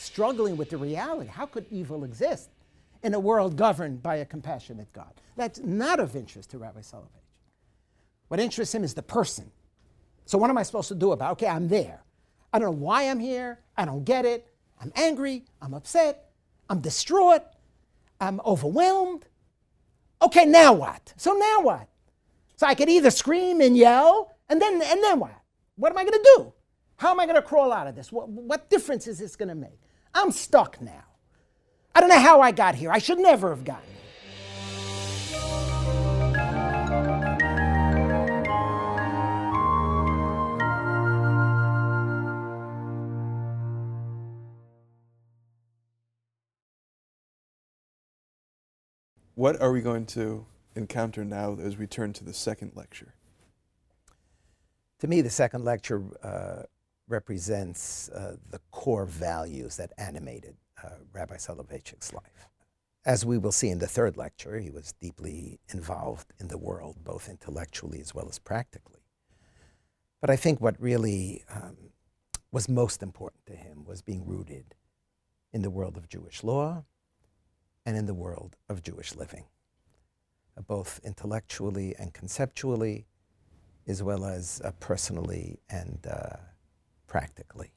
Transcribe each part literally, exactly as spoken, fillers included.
struggling with the reality. How could evil exist in a world governed by a compassionate God? That's not of interest to Rabbi Soloveitchik. What interests him is the person. So what am I supposed to do about it? Okay, I'm there. I don't know why I'm here. I don't get it. I'm angry. I'm upset. I'm distraught. I'm overwhelmed. Okay, now what? So now what? So I could either scream and yell, and then, and then what? What am I going to do? How am I going to crawl out of this? What, what difference is this going to make? I'm stuck now. I don't know how I got here. I should never have gotten here. What are we going to encounter now as we turn to the second lecture? To me, the second lecture uh, represents uh, the core values that animated uh, Rabbi Soloveitchik's life. As we will see in the third lecture, he was deeply involved in the world, both intellectually as well as practically. But I think what really um, was most important to him was being rooted in the world of Jewish law and in the world of Jewish living, uh, both intellectually and conceptually, as well as uh, personally and uh, practically.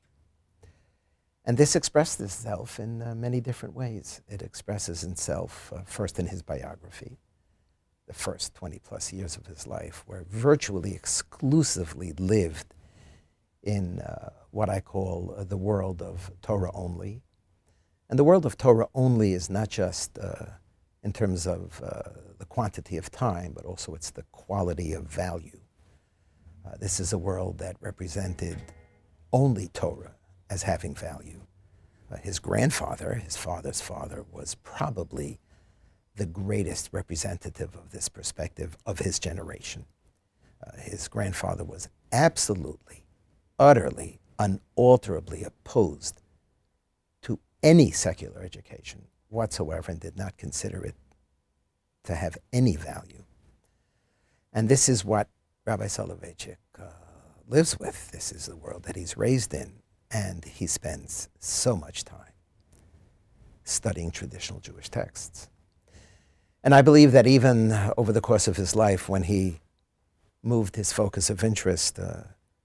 And this expressed itself in uh, many different ways. It expresses itself uh, first in his biography, the first twenty plus years of his life, where virtually exclusively lived in uh, what I call uh, the world of Torah only. And the world of Torah only is not just uh, in terms of uh, the quantity of time, but also it's the quality of value. Uh, this is a world that represented only Torah as having value. Uh, his grandfather, his father's father, was probably the greatest representative of this perspective of his generation. Uh, his grandfather was absolutely, utterly, unalterably opposed to any secular education whatsoever and did not consider it to have any value. And this is what Rabbi Soloveitchik uh, lives with. This is the world that he's raised in, and he spends so much time studying traditional Jewish texts. And I believe that even over the course of his life, when he moved his focus of interest uh,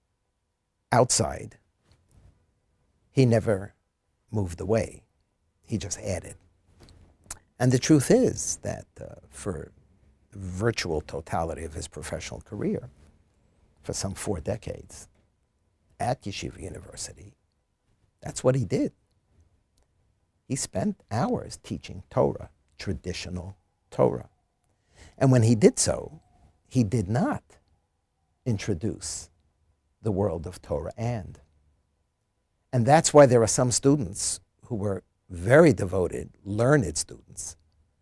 outside, he never moved away. He just added. And the truth is that uh, for the virtual totality of his professional career, for some four decades at Yeshiva University, that's what he did. He spent hours teaching Torah, traditional Torah. And when he did so, he did not introduce the world of Torah and. And that's why there are some students who were very devoted, learned students,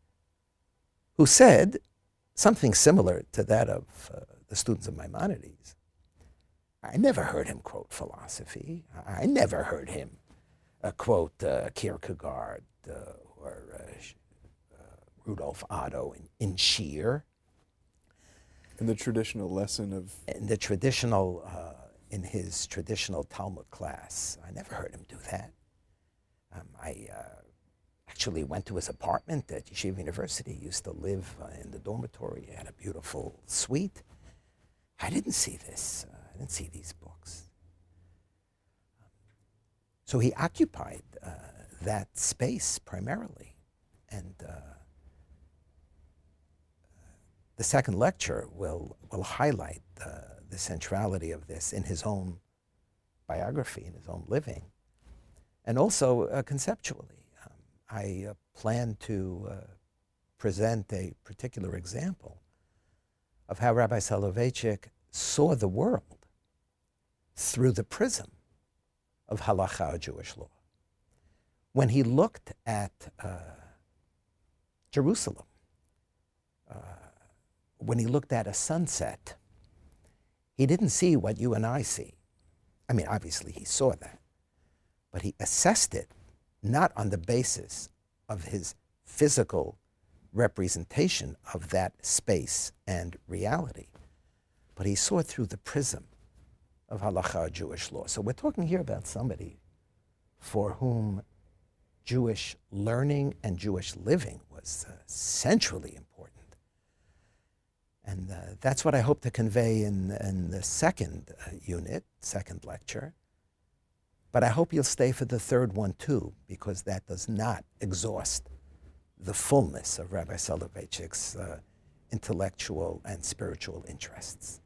who said something similar to that of uh, the students of Maimonides. I never heard him quote philosophy. I never heard him uh, quote uh, Kierkegaard uh, or uh, uh, Rudolf Otto in, in Scheer. In the traditional lesson of... In the traditional... Uh, in his traditional Talmud class. I never heard him do that. Um, I uh, actually went to his apartment at Yeshiva University. He used to live uh, in the dormitory. He had a beautiful suite. I didn't see this. Uh, I didn't see these books. Um, so he occupied uh, that space primarily. And uh, the second lecture will, will highlight uh, the centrality of this in his own biography, in his own living, and also uh, conceptually. Um, I uh, plan to uh, present a particular example of how Rabbi Soloveitchik saw the world through the prism of halakha, or Jewish law. When he looked at uh, Jerusalem, uh, when he looked at a sunset, he didn't see what you and I see. I mean, obviously he saw that, but he assessed it not on the basis of his physical representation of that space and reality, but he saw it through the prism of halakha, Jewish law. So we're talking here about somebody for whom Jewish learning and Jewish living was uh, centrally important. And uh, that's what I hope to convey in, in the second uh, unit, second lecture. But I hope you'll stay for the third one too, because that does not exhaust the fullness of Rabbi Soloveitchik's uh, intellectual and spiritual interests.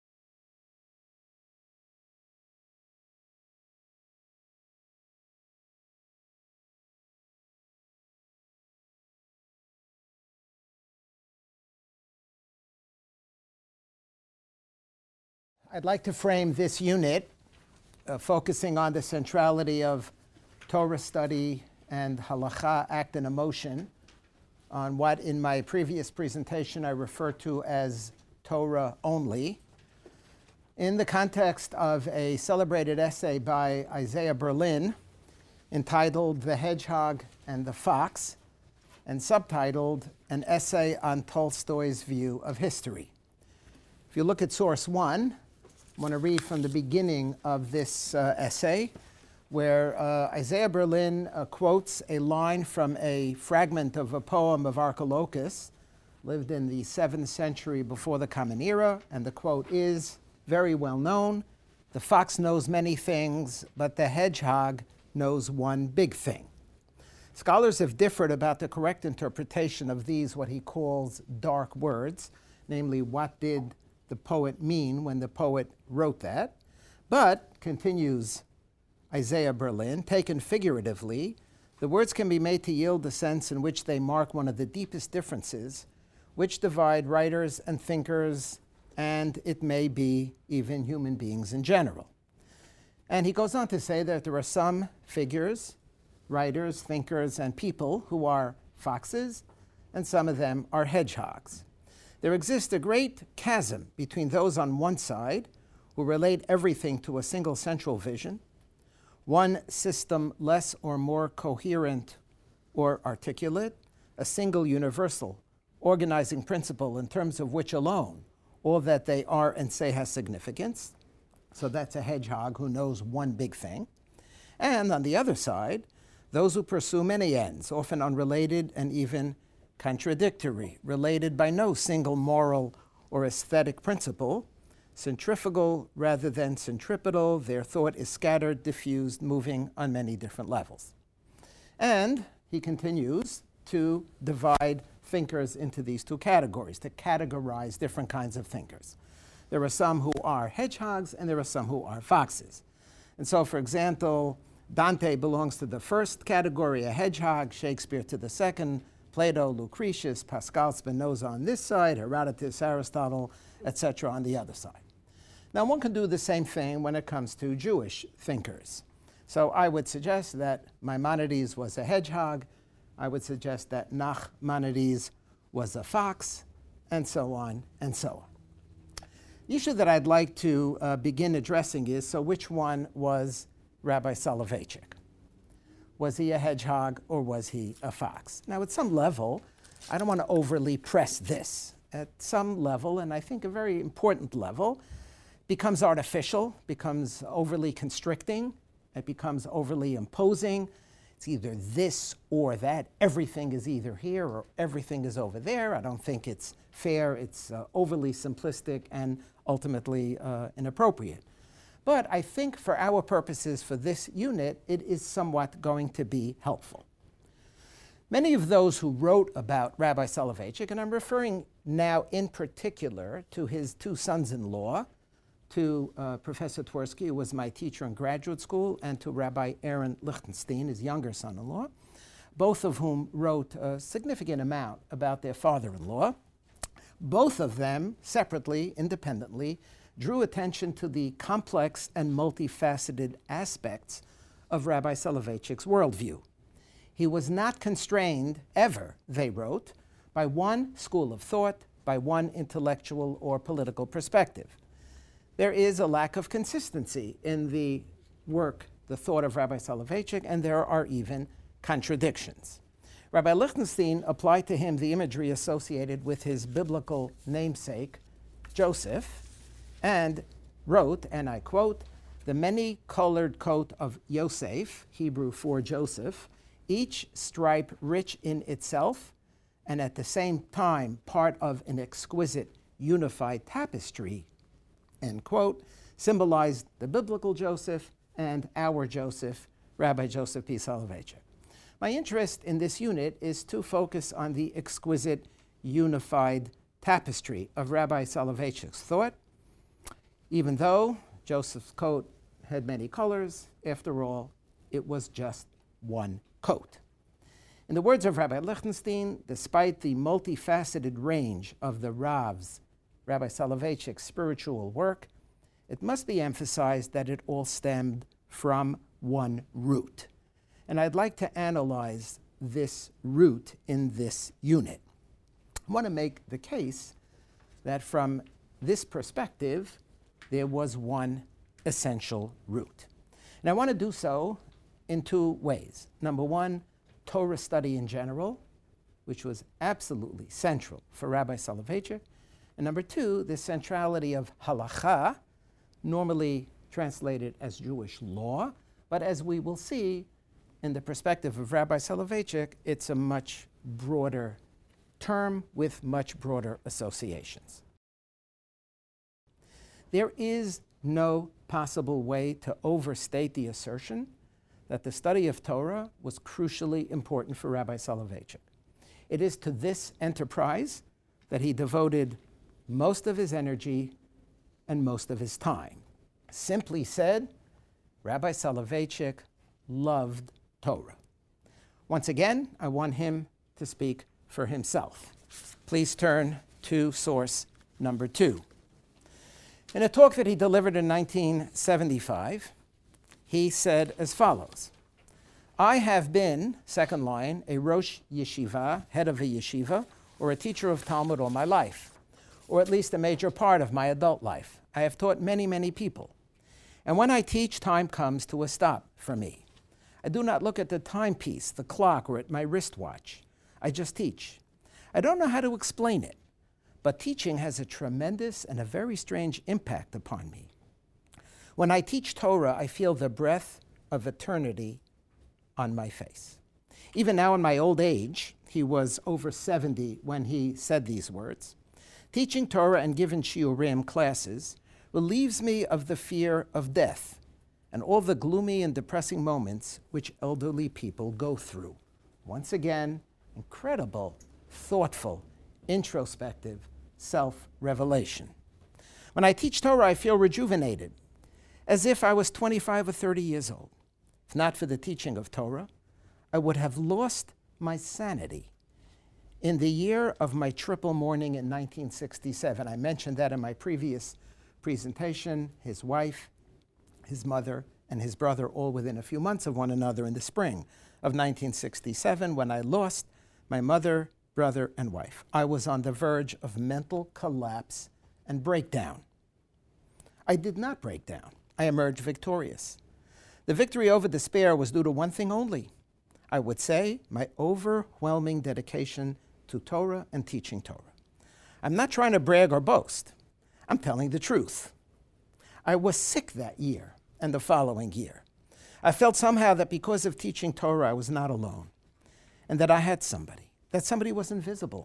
I'd like to frame this unit uh, focusing on the centrality of Torah study and halacha, act and emotion, on what in my previous presentation I referred to as Torah only, in the context of a celebrated essay by Isaiah Berlin entitled The Hedgehog and the Fox, and subtitled An Essay on Tolstoy's View of History. If you look at source one, I want to read from the beginning of this uh, essay, where uh, Isaiah Berlin uh, quotes a line from a fragment of a poem of Archilochus, lived in the seventh century before the Common Era, and the quote is very well known: "The fox knows many things, but the hedgehog knows one big thing." Scholars have differed about the correct interpretation of these, what he calls dark words, namely, what did the poet mean when the poet wrote that? But, continues Isaiah Berlin, taken figuratively, the words can be made to yield the sense in which they mark one of the deepest differences which divide writers and thinkers, and it may be even human beings in general. And he goes on to say that there are some figures, writers, thinkers, and people who are foxes, and some of them are hedgehogs. There exists a great chasm between those on one side who relate everything to a single central vision, one system less or more coherent or articulate, a single universal organizing principle in terms of which alone all that they are and say has significance. So that's a hedgehog who knows one big thing. And on the other side, those who pursue many ends, often unrelated and even contradictory, related by no single moral or aesthetic principle, centrifugal rather than centripetal, their thought is scattered, diffused, moving on many different levels. And he continues to divide thinkers into these two categories, to categorize different kinds of thinkers. There are some who are hedgehogs and there are some who are foxes. And so, for example, Dante belongs to the first category, a hedgehog, Shakespeare to the second, Plato, Lucretius, Pascal, Spinoza on this side, Herodotus, Aristotle, et cetera on the other side. Now, one can do the same thing when it comes to Jewish thinkers. So I would suggest that Maimonides was a hedgehog. I would suggest that Nachmanides was a fox, and so on and so on. The issue that I'd like to uh, begin addressing is, so which one was Rabbi Soloveitchik? Was he a hedgehog or was he a fox? Now, at some level, I don't want to overly press this. At some level, and I think a very important level, becomes artificial, becomes overly constricting, it becomes overly imposing. It's either this or that. Everything is either here or everything is over there. I don't think it's fair. It's uh, overly simplistic and ultimately uh, inappropriate. But I think for our purposes for this unit, it is somewhat going to be helpful. Many of those who wrote about Rabbi Soloveitchik, and I'm referring now in particular to his two sons-in-law, to uh, Professor Twersky, who was my teacher in graduate school, and to Rabbi Aaron Lichtenstein, his younger son-in-law, both of whom wrote a significant amount about their father-in-law. Both of them, separately, independently, drew attention to the complex and multifaceted aspects of Rabbi Soloveitchik's worldview. He was not constrained ever, they wrote, by one school of thought, by one intellectual or political perspective. There is a lack of consistency in the work, the thought of Rabbi Soloveitchik, and there are even contradictions. Rabbi Lichtenstein applied to him the imagery associated with his biblical namesake, Joseph, and wrote, and I quote, "The many-colored coat of Yosef," Hebrew for Joseph, each stripe rich in itself and at the same time part of an exquisite unified tapestry, end quote, symbolized the biblical Joseph and our Joseph, Rabbi Joseph P. Soloveitchik. My interest in this unit is to focus on the exquisite unified tapestry of Rabbi Soloveitchik's thought. Even though Joseph's coat had many colors, after all, it was just one coat. In the words of Rabbi Lichtenstein, despite the multifaceted range of the Rav's, Rabbi Soloveitchik's spiritual work, it must be emphasized that it all stemmed from one root. And I'd like to analyze this root in this unit. I want to make the case that from this perspective, there was one essential root. And I want to do so in two ways. Number one, Torah study in general, which was absolutely central for Rabbi Soloveitchik. And number two, the centrality of halacha, normally translated as Jewish law, but as we will see, in the perspective of Rabbi Soloveitchik, it's a much broader term with much broader associations. There is no possible way to overstate the assertion that the study of Torah was crucially important for Rabbi Soloveitchik. It is to this enterprise that he devoted most of his energy and most of his time. Simply said, Rabbi Soloveitchik loved Torah. Once again, I want him to speak for himself. Please turn to source number two. In a talk that he delivered in nineteen seventy-five, he said as follows: I have been, second line, a Rosh Yeshiva, head of a yeshiva, or a teacher of Talmud all my life, or at least a major part of my adult life. I have taught many, many people. And when I teach, time comes to a stop for me. I do not look at the timepiece, the clock, or at my wristwatch. I just teach. I don't know how to explain it, but teaching has a tremendous and a very strange impact upon me. When I teach Torah, I feel the breath of eternity on my face. Even now in my old age, he was over seventy when he said these words, teaching Torah and giving shiurim classes relieves me of the fear of death and all the gloomy and depressing moments which elderly people go through. Once again, incredible, thoughtful, introspective self-revelation. When I teach Torah, I feel rejuvenated, as if I was twenty-five or thirty years old. If not for the teaching of Torah, I would have lost my sanity. In the year of my triple mourning in nineteen sixty-seven, I mentioned that in my previous presentation, his wife, his mother, and his brother all within a few months of one another in the spring of nineteen sixty-seven, when I lost my mother, brother, and wife. I was on the verge of mental collapse and breakdown. I did not break down. I emerged victorious. The victory over despair was due to one thing only. I would say my overwhelming dedication to Torah and teaching Torah. I'm not trying to brag or boast. I'm telling the truth. I was sick that year and the following year. I felt somehow that because of teaching Torah, I was not alone, and that I had somebody, that somebody was invisible.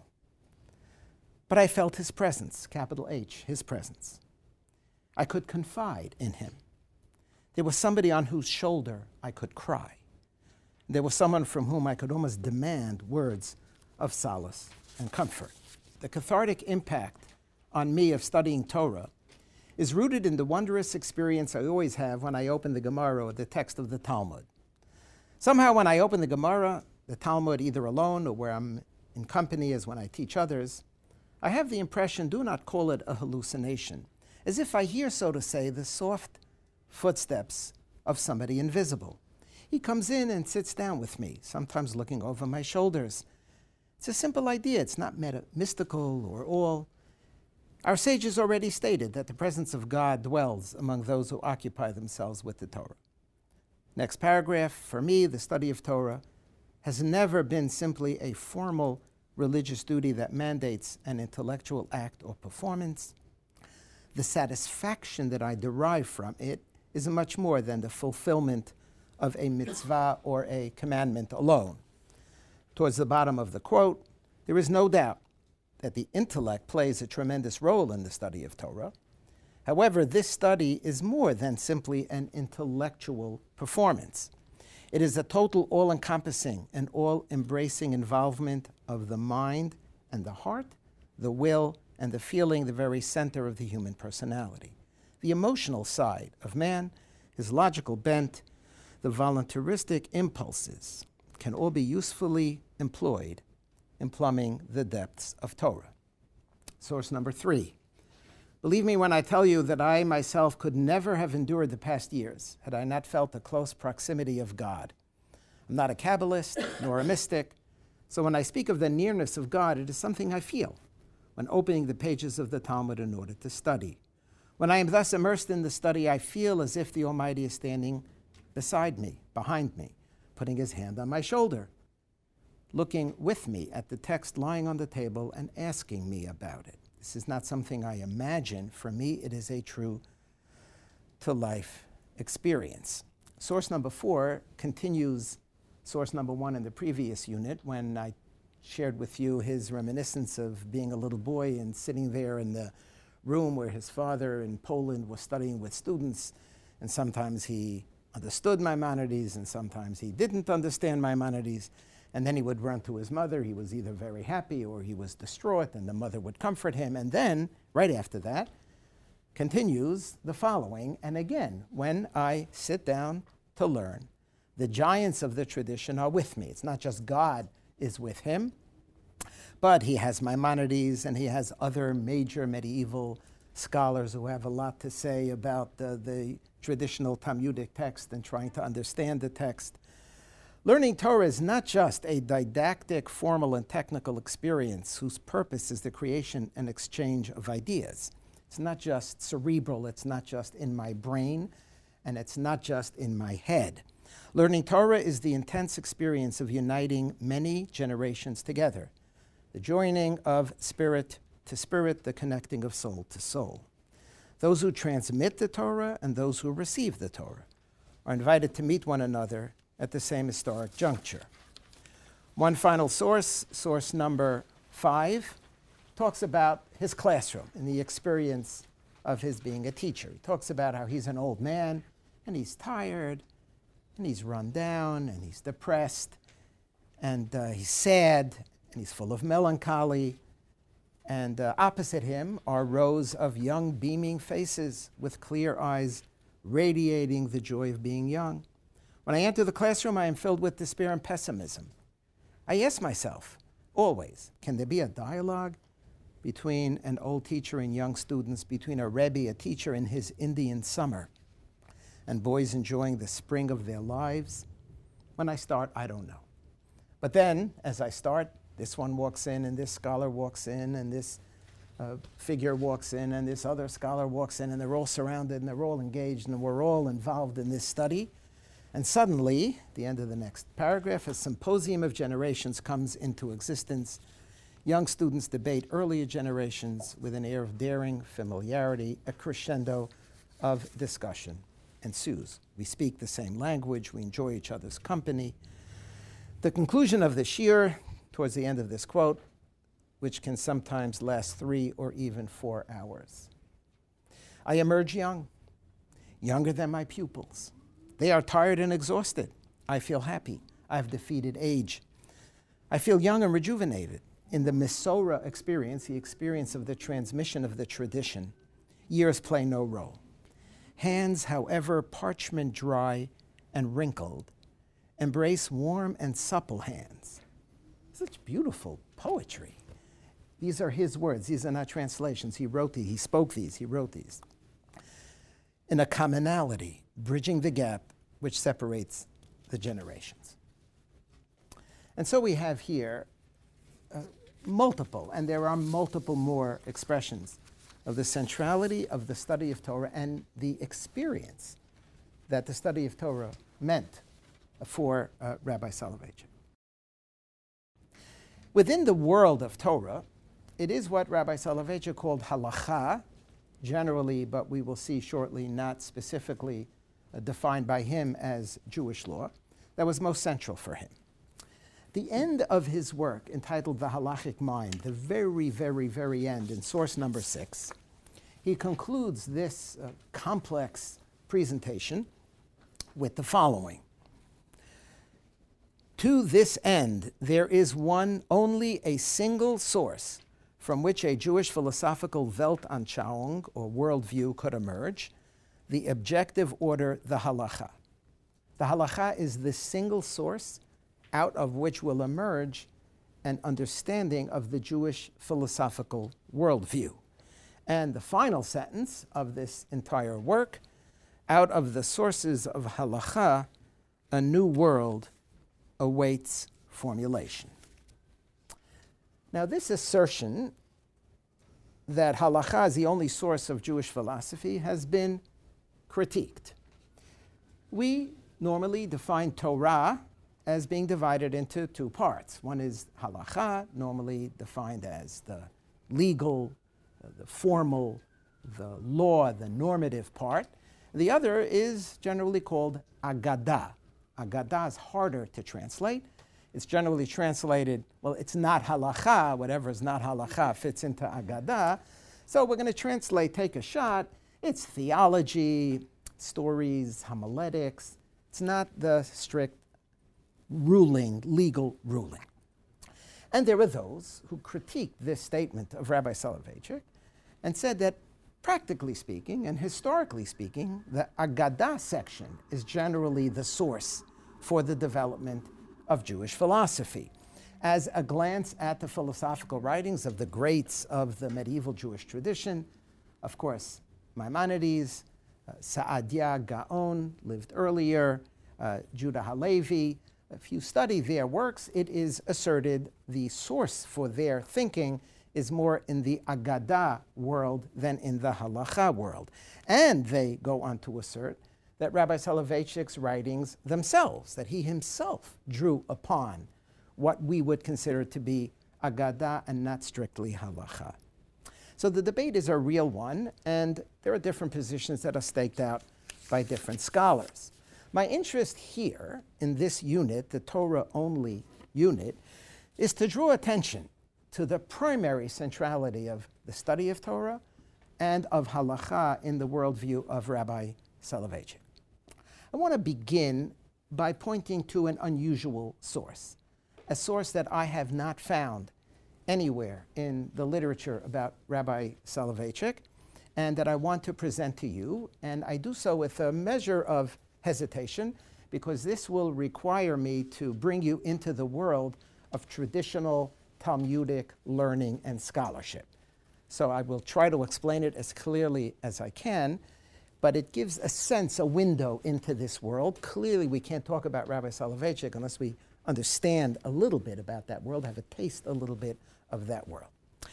But I felt his presence, capital H, his presence. I could confide in him. There was somebody on whose shoulder I could cry. There was someone from whom I could almost demand words of solace and comfort. The cathartic impact on me of studying Torah is rooted in the wondrous experience I always have when I open the Gemara or the text of the Talmud. Somehow when I open the Gemara, the Talmud, either alone or where I'm in company as when I teach others, I have the impression, do not call it a hallucination, as if I hear, so to say, the soft footsteps of somebody invisible. He comes in and sits down with me, sometimes looking over my shoulders. It's a simple idea. It's not meta- mystical or all. Our sages already stated that the presence of God dwells among those who occupy themselves with the Torah. Next paragraph, for me, the study of Torah has never been simply a formal religious duty that mandates an intellectual act or performance. The satisfaction that I derive from it is much more than the fulfillment of a mitzvah or a commandment alone. Towards the bottom of the quote, there is no doubt that the intellect plays a tremendous role in the study of Torah. However, this study is more than simply an intellectual performance. It is a total all-encompassing and all-embracing involvement of the mind and the heart, the will and the feeling, the very center of the human personality. The emotional side of man, his logical bent, the voluntaristic impulses can all be usefully employed in plumbing the depths of Torah. Source number three. Believe me when I tell you that I myself could never have endured the past years had I not felt the close proximity of God. I'm not a Kabbalist nor a mystic, so when I speak of the nearness of God, it is something I feel when opening the pages of the Talmud in order to study. When I am thus immersed in the study, I feel as if the Almighty is standing beside me, behind me, putting his hand on my shoulder, looking with me at the text lying on the table and asking me about it. This is not something I imagine. For me, it is a true to life experience. Source number four continues source number one in the previous unit when I shared with you his reminiscence of being a little boy and sitting there in the room where his father in Poland was studying with students, and sometimes he understood Maimonides and sometimes he didn't understand Maimonides. And then he would run to his mother. He was either very happy or he was distraught, and the mother would comfort him. And then, right after that, continues the following. And again, when I sit down to learn, the giants of the tradition are with me. It's not just God is with him, but he has Maimonides and he has other major medieval scholars who have a lot to say about uh, the traditional Talmudic text and trying to understand the text. Learning Torah is not just a didactic, formal, and technical experience whose purpose is the creation and exchange of ideas. It's not just cerebral, it's not just in my brain, and it's not just in my head. Learning Torah is the intense experience of uniting many generations together, the joining of spirit to spirit, the connecting of soul to soul. Those who transmit the Torah and those who receive the Torah are invited to meet one another at the same historic juncture. One final source, source number five, talks about his classroom and the experience of his being a teacher. He talks about how he's an old man and he's tired and he's run down and he's depressed and uh, he's sad and he's full of melancholy. And uh, opposite him are rows of young beaming faces with clear eyes radiating the joy of being young. When I enter the classroom, I am filled with despair and pessimism. I ask myself, always, can there be a dialogue between an old teacher and young students, between a Rebbe, a teacher in his Indian summer, and boys enjoying the spring of their lives? When I start, I don't know. But then, as I start, this one walks in, and this scholar walks in, and this uh, figure walks in, and this other scholar walks in, and they're all surrounded, and they're all engaged, and we're all involved in this study. And suddenly, at the end of the next paragraph, a symposium of generations comes into existence. Young students debate earlier generations with an air of daring familiarity. A crescendo of discussion ensues. We speak the same language. We enjoy each other's company. The conclusion of the shiur, towards the end of this quote, which can sometimes last three or even four hours. I emerge young, younger than my pupils. They are tired and exhausted. I feel happy. I've defeated age. I feel young and rejuvenated. In the Mesorah experience, the experience of the transmission of the tradition, years play no role. Hands, however parchment dry and wrinkled, embrace warm and supple hands. Such beautiful poetry. These are his words. These are not translations. He wrote these. He spoke these. He wrote these. In a commonality, bridging the gap which separates the generations. And so we have here uh, multiple, and there are multiple more expressions of the centrality of the study of Torah and the experience that the study of Torah meant for uh, Rabbi Soloveitchik. Within the world of Torah, it is what Rabbi Soloveitchik called halacha, generally, but we will see shortly, not specifically uh, defined by him as Jewish law, that was most central for him. The end of his work, entitled The Halachic Mind, the very, very, very end, in source number six, he concludes this uh, complex presentation with the following. To this end, there is one, only a single source from which a Jewish philosophical Weltanschauung, or worldview, could emerge, the objective order, the halacha. The halacha is the single source out of which will emerge an understanding of the Jewish philosophical worldview. And the final sentence of this entire work, out of the sources of halacha, a new world awaits formulation. Now, this assertion that halacha is the only source of Jewish philosophy has been critiqued. We normally define Torah as being divided into two parts. One is halacha, normally defined as the legal, uh, the formal, the law, the normative part. The other is generally called agadah. Agadah is harder to translate. It's generally translated, well, it's not halacha, whatever is not halacha fits into agadah. So we're going to translate, take a shot. It's theology, stories, homiletics. It's not the strict ruling, legal ruling. And there were those who critiqued this statement of Rabbi Soloveitchik and said that, practically speaking and historically speaking, the Agadah section is generally the source for the development of Jewish philosophy. As a glance at the philosophical writings of the greats of the medieval Jewish tradition, of course, Maimonides, uh, Saadia Gaon lived earlier, uh, Judah Halevi. If you study their works, it is asserted the source for their thinking is more in the Agadah world than in the Halacha world. And they go on to assert that Rabbi Soloveitchik's writings themselves, that he himself drew upon what we would consider to be Agadah and not strictly Halacha. So the debate is a real one, and there are different positions that are staked out by different scholars. My interest here in this unit, the Torah-only unit, is to draw attention to the primary centrality of the study of Torah and of halacha in the worldview of Rabbi Soloveitchik. I want to begin by pointing to an unusual source, a source that I have not found anywhere in the literature about Rabbi Soloveitchik, and that I want to present to you, and I do so with a measure of hesitation, because this will require me to bring you into the world of traditional Talmudic learning and scholarship. So I will try to explain it as clearly as I can, but it gives a sense, a window into this world. Clearly, we can't talk about Rabbi Soloveitchik unless we understand a little bit about that world, have a taste a little bit of that world.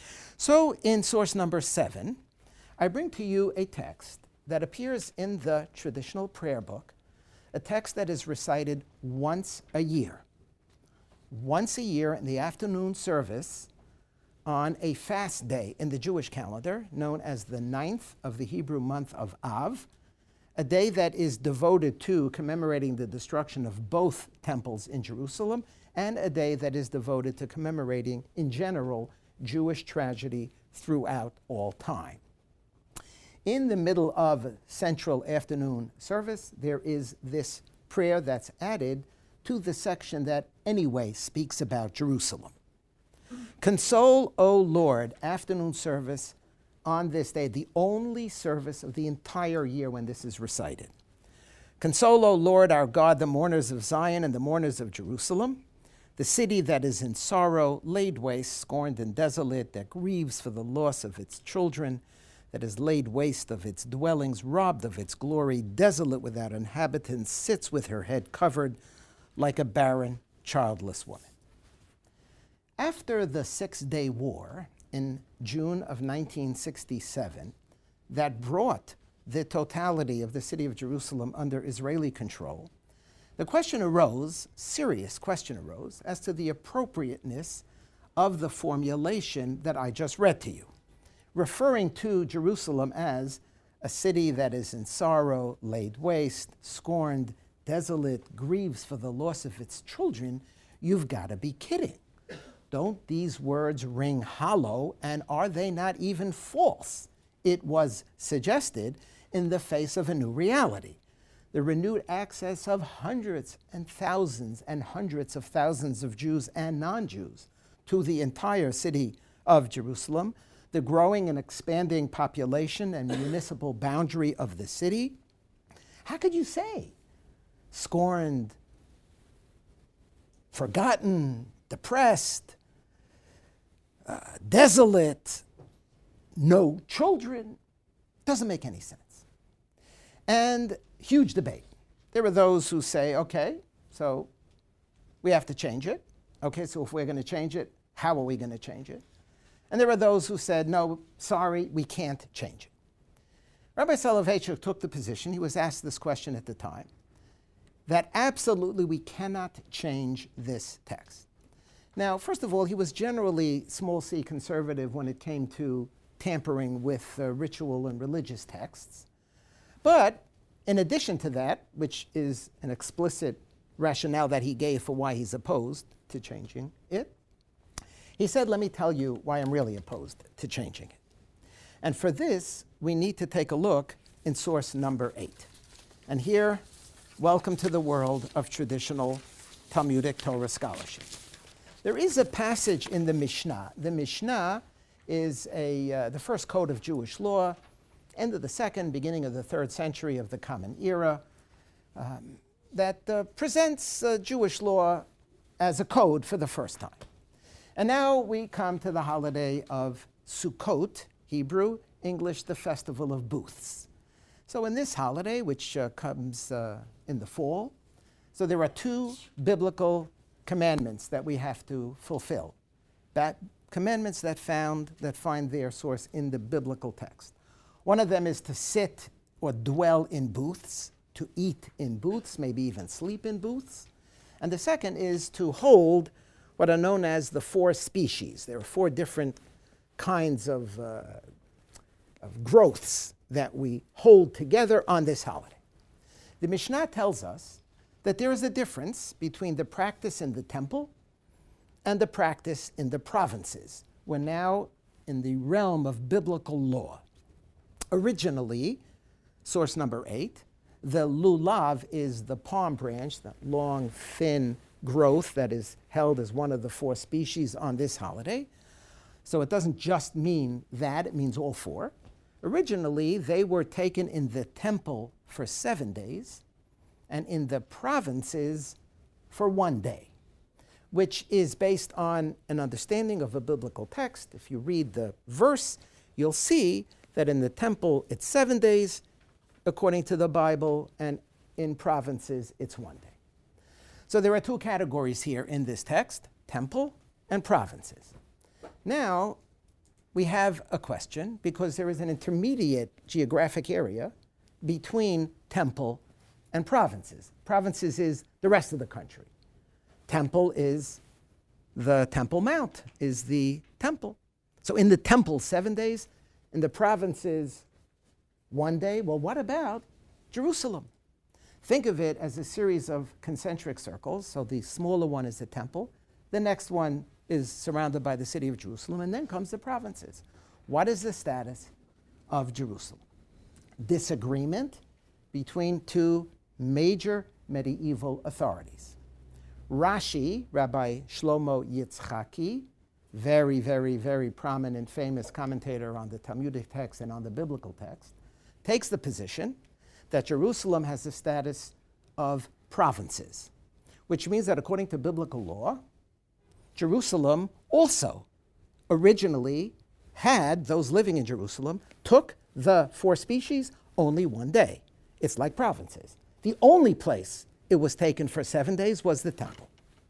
So in source number seven, I bring to you a text that appears in the traditional prayer book, a text that is recited once a year. Once a year in the afternoon service on a fast day in the Jewish calendar, known as the ninth of the Hebrew month of Av, a day that is devoted to commemorating the destruction of both temples in Jerusalem, and a day that is devoted to commemorating, in general, Jewish tragedy throughout all time. In the middle of central afternoon service, there is this prayer that's added to the section that anyway speaks about Jerusalem. Console, O Lord, afternoon service on this day, the only service of the entire year when this is recited. Console, O Lord, our God, the mourners of Zion and the mourners of Jerusalem, the city that is in sorrow, laid waste, scorned and desolate, that grieves for the loss of its children, that is laid waste of its dwellings, robbed of its glory, desolate without inhabitants, sits with her head covered like a barren, childless woman. After the Six-Day War in June of nineteen sixty-seven, that brought the totality of the city of Jerusalem under Israeli control, the question arose, serious question arose, as to the appropriateness of the formulation that I just read to you, referring to Jerusalem as a city that is in sorrow, laid waste, scorned, desolate, grieves for the loss of its children, you've got to be kidding. Don't these words ring hollow, and are they not even false? It was suggested in the face of a new reality. The renewed access of hundreds and thousands and hundreds of thousands of Jews and non-Jews to the entire city of Jerusalem, the growing and expanding population and municipal boundary of the city. How could you say scorned, forgotten, depressed, uh, desolate, no children? Doesn't make any sense. And huge debate. There are those who say, okay, so we have to change it. Okay, so if we're going to change it, how are we going to change it? And there are those who said, no, sorry, we can't change it. Rabbi Soloveitchik took the position, he was asked this question at the time, that absolutely we cannot change this text. Now, first of all, he was generally small c conservative when it came to tampering with uh, ritual and religious texts. But in addition to that, which is an explicit rationale that he gave for why he's opposed to changing it, he said, let me tell you why I'm really opposed to changing it. And for this, we need to take a look in source number eight. And here, welcome to the world of traditional Talmudic Torah scholarship. There is a passage in the Mishnah. The Mishnah is a, uh, the first code of Jewish law, end of the second, beginning of the third century of the Common Era, um, that uh, presents uh, Jewish law as a code for the first time. And now we come to the holiday of Sukkot, Hebrew, English, the festival of booths. So in this holiday, which uh, comes uh, in the fall, so there are two biblical commandments that we have to fulfill. That commandments that found that find their source in the biblical text. One of them is to sit or dwell in booths, to eat in booths, maybe even sleep in booths. And the second is to hold what are known as the four species. There are four different kinds of, uh, of growths that we hold together on this holiday. The Mishnah tells us that there is a difference between the practice in the temple and the practice in the provinces. We're now in the realm of biblical law. Originally, source number eight, the lulav is the palm branch, that long, thin growth that is held as one of the four species on this holiday. So it doesn't just mean that, it means all four. Originally, they were taken in the temple for seven days and in the provinces for one day, which is based on an understanding of a biblical text. If you read the verse, you'll see that in the temple it's seven days, according to the Bible, and in provinces it's one day. So there are two categories here in this text, temple and provinces. Now, we have a question, because there is an intermediate geographic area between temple and provinces. Provinces is the rest of the country. Temple is the Temple Mount, is the temple. So in the temple, seven days. In the provinces, one day. Well, what about Jerusalem? Think of it as a series of concentric circles. So the smaller one is the temple. The next one is surrounded by the city of Jerusalem, and then comes the provinces. What is the status of Jerusalem? Disagreement between two major medieval authorities. Rashi, Rabbi Shlomo Yitzchaki, very, very, very prominent, famous commentator on the Talmudic text and on the biblical text, takes the position that Jerusalem has the status of provinces, which means that according to biblical law, Jerusalem also originally had, those living in Jerusalem, took the four species only one day. It's like provinces. The only place it was taken for seven days was the temple.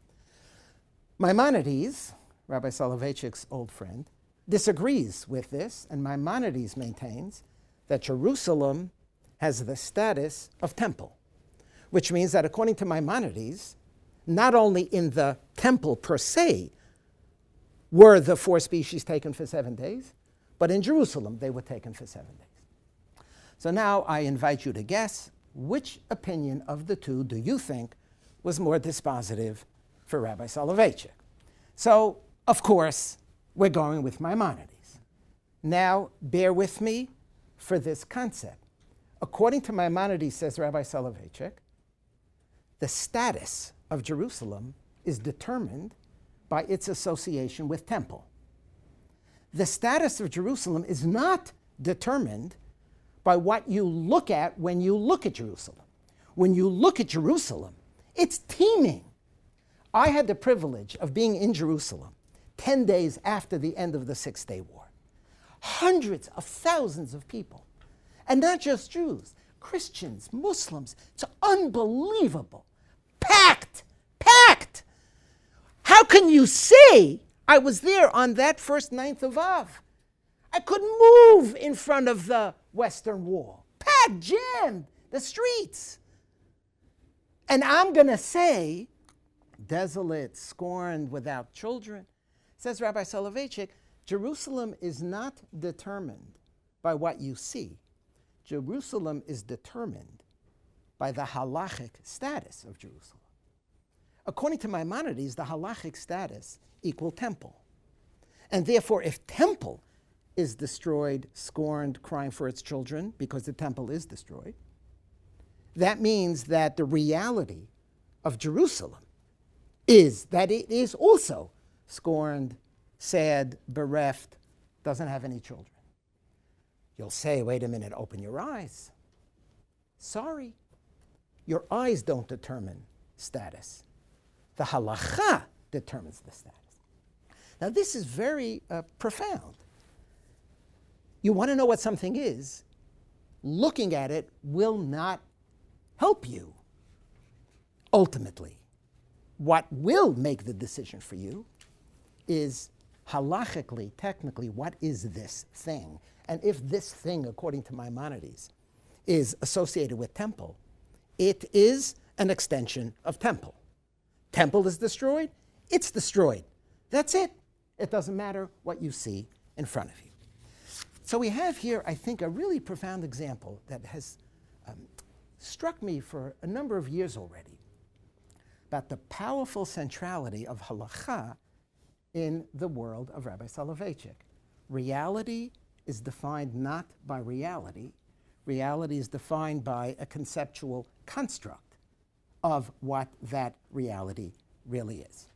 Maimonides, Rabbi Soloveitchik's old friend, disagrees with this, and Maimonides maintains that Jerusalem has the status of temple, which means that according to Maimonides, not only in the temple per se were the four species taken for seven days, but in Jerusalem they were taken for seven days. So now I invite you to guess, which opinion of the two do you think was more dispositive for Rabbi Soloveitchik? So, of course, we're going with Maimonides. Now, bear with me for this concept. According to Maimonides, says Rabbi Soloveitchik, the status of Jerusalem is determined by its association with temple. The status of Jerusalem is not determined by what you look at when you look at Jerusalem. When you look at Jerusalem, it's teeming. I had the privilege of being in Jerusalem ten days after the end of the Six-Day War. Hundreds of thousands of people, and not just Jews, Christians, Muslims. It's unbelievable. Packed, packed. How can you say I was there on that first ninth of Av? I couldn't move in front of the Western Wall. Packed, jammed, the streets. And I'm going to say, desolate, scorned, without children. Says Rabbi Soloveitchik, Jerusalem is not determined by what you see. Jerusalem is determined by the halachic status of Jerusalem. According to Maimonides, the halachic status equal temple. And therefore, if temple is destroyed, scorned, crying for its children, because the temple is destroyed, that means that the reality of Jerusalem is that it is also scorned, sad, bereft, doesn't have any children. You'll say, wait a minute, open your eyes. Sorry, your eyes don't determine status. The halacha determines the status. Now this is very uh, profound. You want to know what something is, looking at it will not help you ultimately. What will make the decision for you is halachically, technically, what is this thing? And if this thing, according to Maimonides, is associated with temple, it is an extension of temple. Temple is destroyed, it's destroyed. That's it. It doesn't matter what you see in front of you. So we have here, I think, a really profound example that has um, struck me for a number of years already about the powerful centrality of halacha in the world of Rabbi Soloveitchik. Reality is defined not by reality. Reality is defined by a conceptual construct of what that reality really is.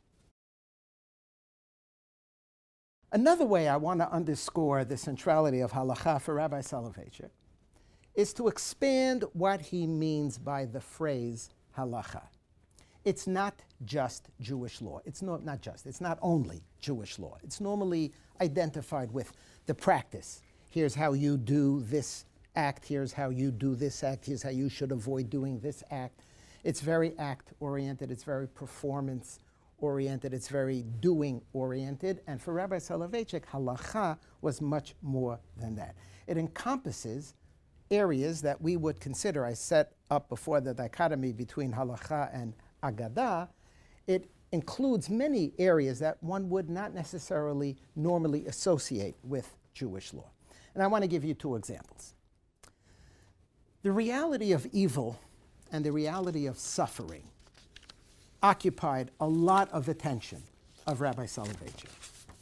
Another way I want to underscore the centrality of halacha for Rabbi Soloveitchik is to expand what he means by the phrase halacha. It's not just Jewish law. It's not, not just, it's not only Jewish law. It's normally identified with the practice. Here's how you do this act. Here's how you do this act. Here's how you should avoid doing this act. It's very act-oriented. It's very performance-oriented. It's very doing-oriented. And for Rabbi Soloveitchik, halacha was much more than that. It encompasses areas that we would consider, I set up before the dichotomy between halacha and Agadah. It includes many areas that one would not necessarily normally associate with Jewish law. And I want to give you two examples. The reality of evil and the reality of suffering occupied a lot of attention of Rabbi Soloveitchik.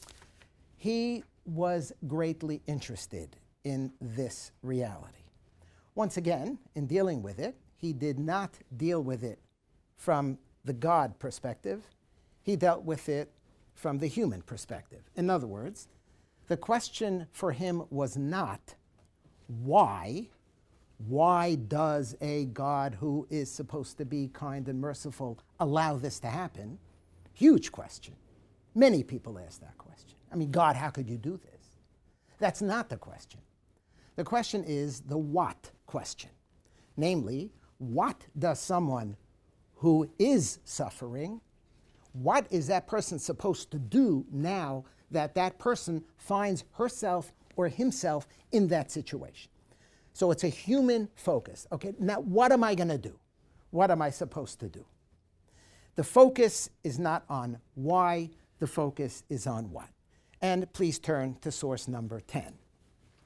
He was greatly interested in this reality. Once again, in dealing with it, he did not deal with it from the God perspective. He dealt with it from the human perspective. In other words, the question for him was not why. Why does a God who is supposed to be kind and merciful allow this to happen? Huge question. Many people ask that question. I mean, God, how could you do this? That's not the question. The question is the what question. Namely, what does someone who is suffering, what is that person supposed to do now that that person finds herself or himself in that situation? So it's a human focus. Okay, now what am I going to do? What am I supposed to do? The focus is not on why, the focus is on what. And please turn to source number ten.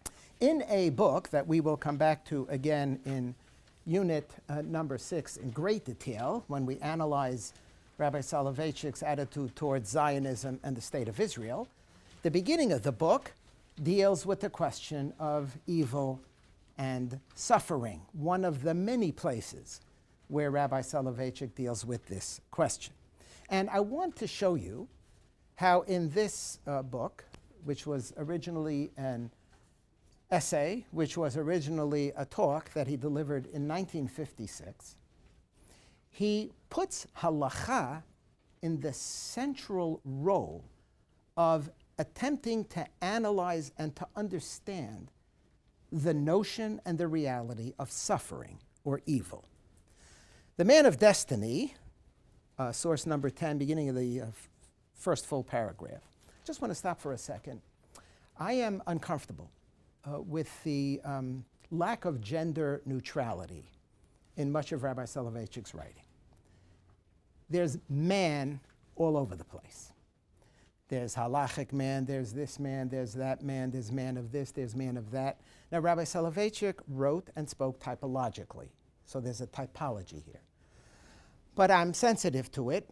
in a book that we will come back to again in unit uh, number six in great detail when we analyze Rabbi Soloveitchik's attitude towards Zionism and the State of Israel, the beginning of the book deals with the question of evil and suffering, one of the many places where Rabbi Soloveitchik deals with this question. And I want to show you how in this uh, book, which was originally an essay, which was originally a talk that he delivered in nineteen fifty-six, he puts halacha in the central role of attempting to analyze and to understand the notion and the reality of suffering or evil. The Man of Destiny, uh, source number ten, beginning of the uh, f- first full paragraph. Just want to stop for a second. I am uncomfortable uh, with the um, lack of gender neutrality in much of Rabbi Soloveitchik's writing. There's man all over the place. There's halachic man, there's this man, there's that man, there's man of this, there's man of that. Now, Rabbi Soloveitchik wrote and spoke typologically, so there's a typology here. But I'm sensitive to it.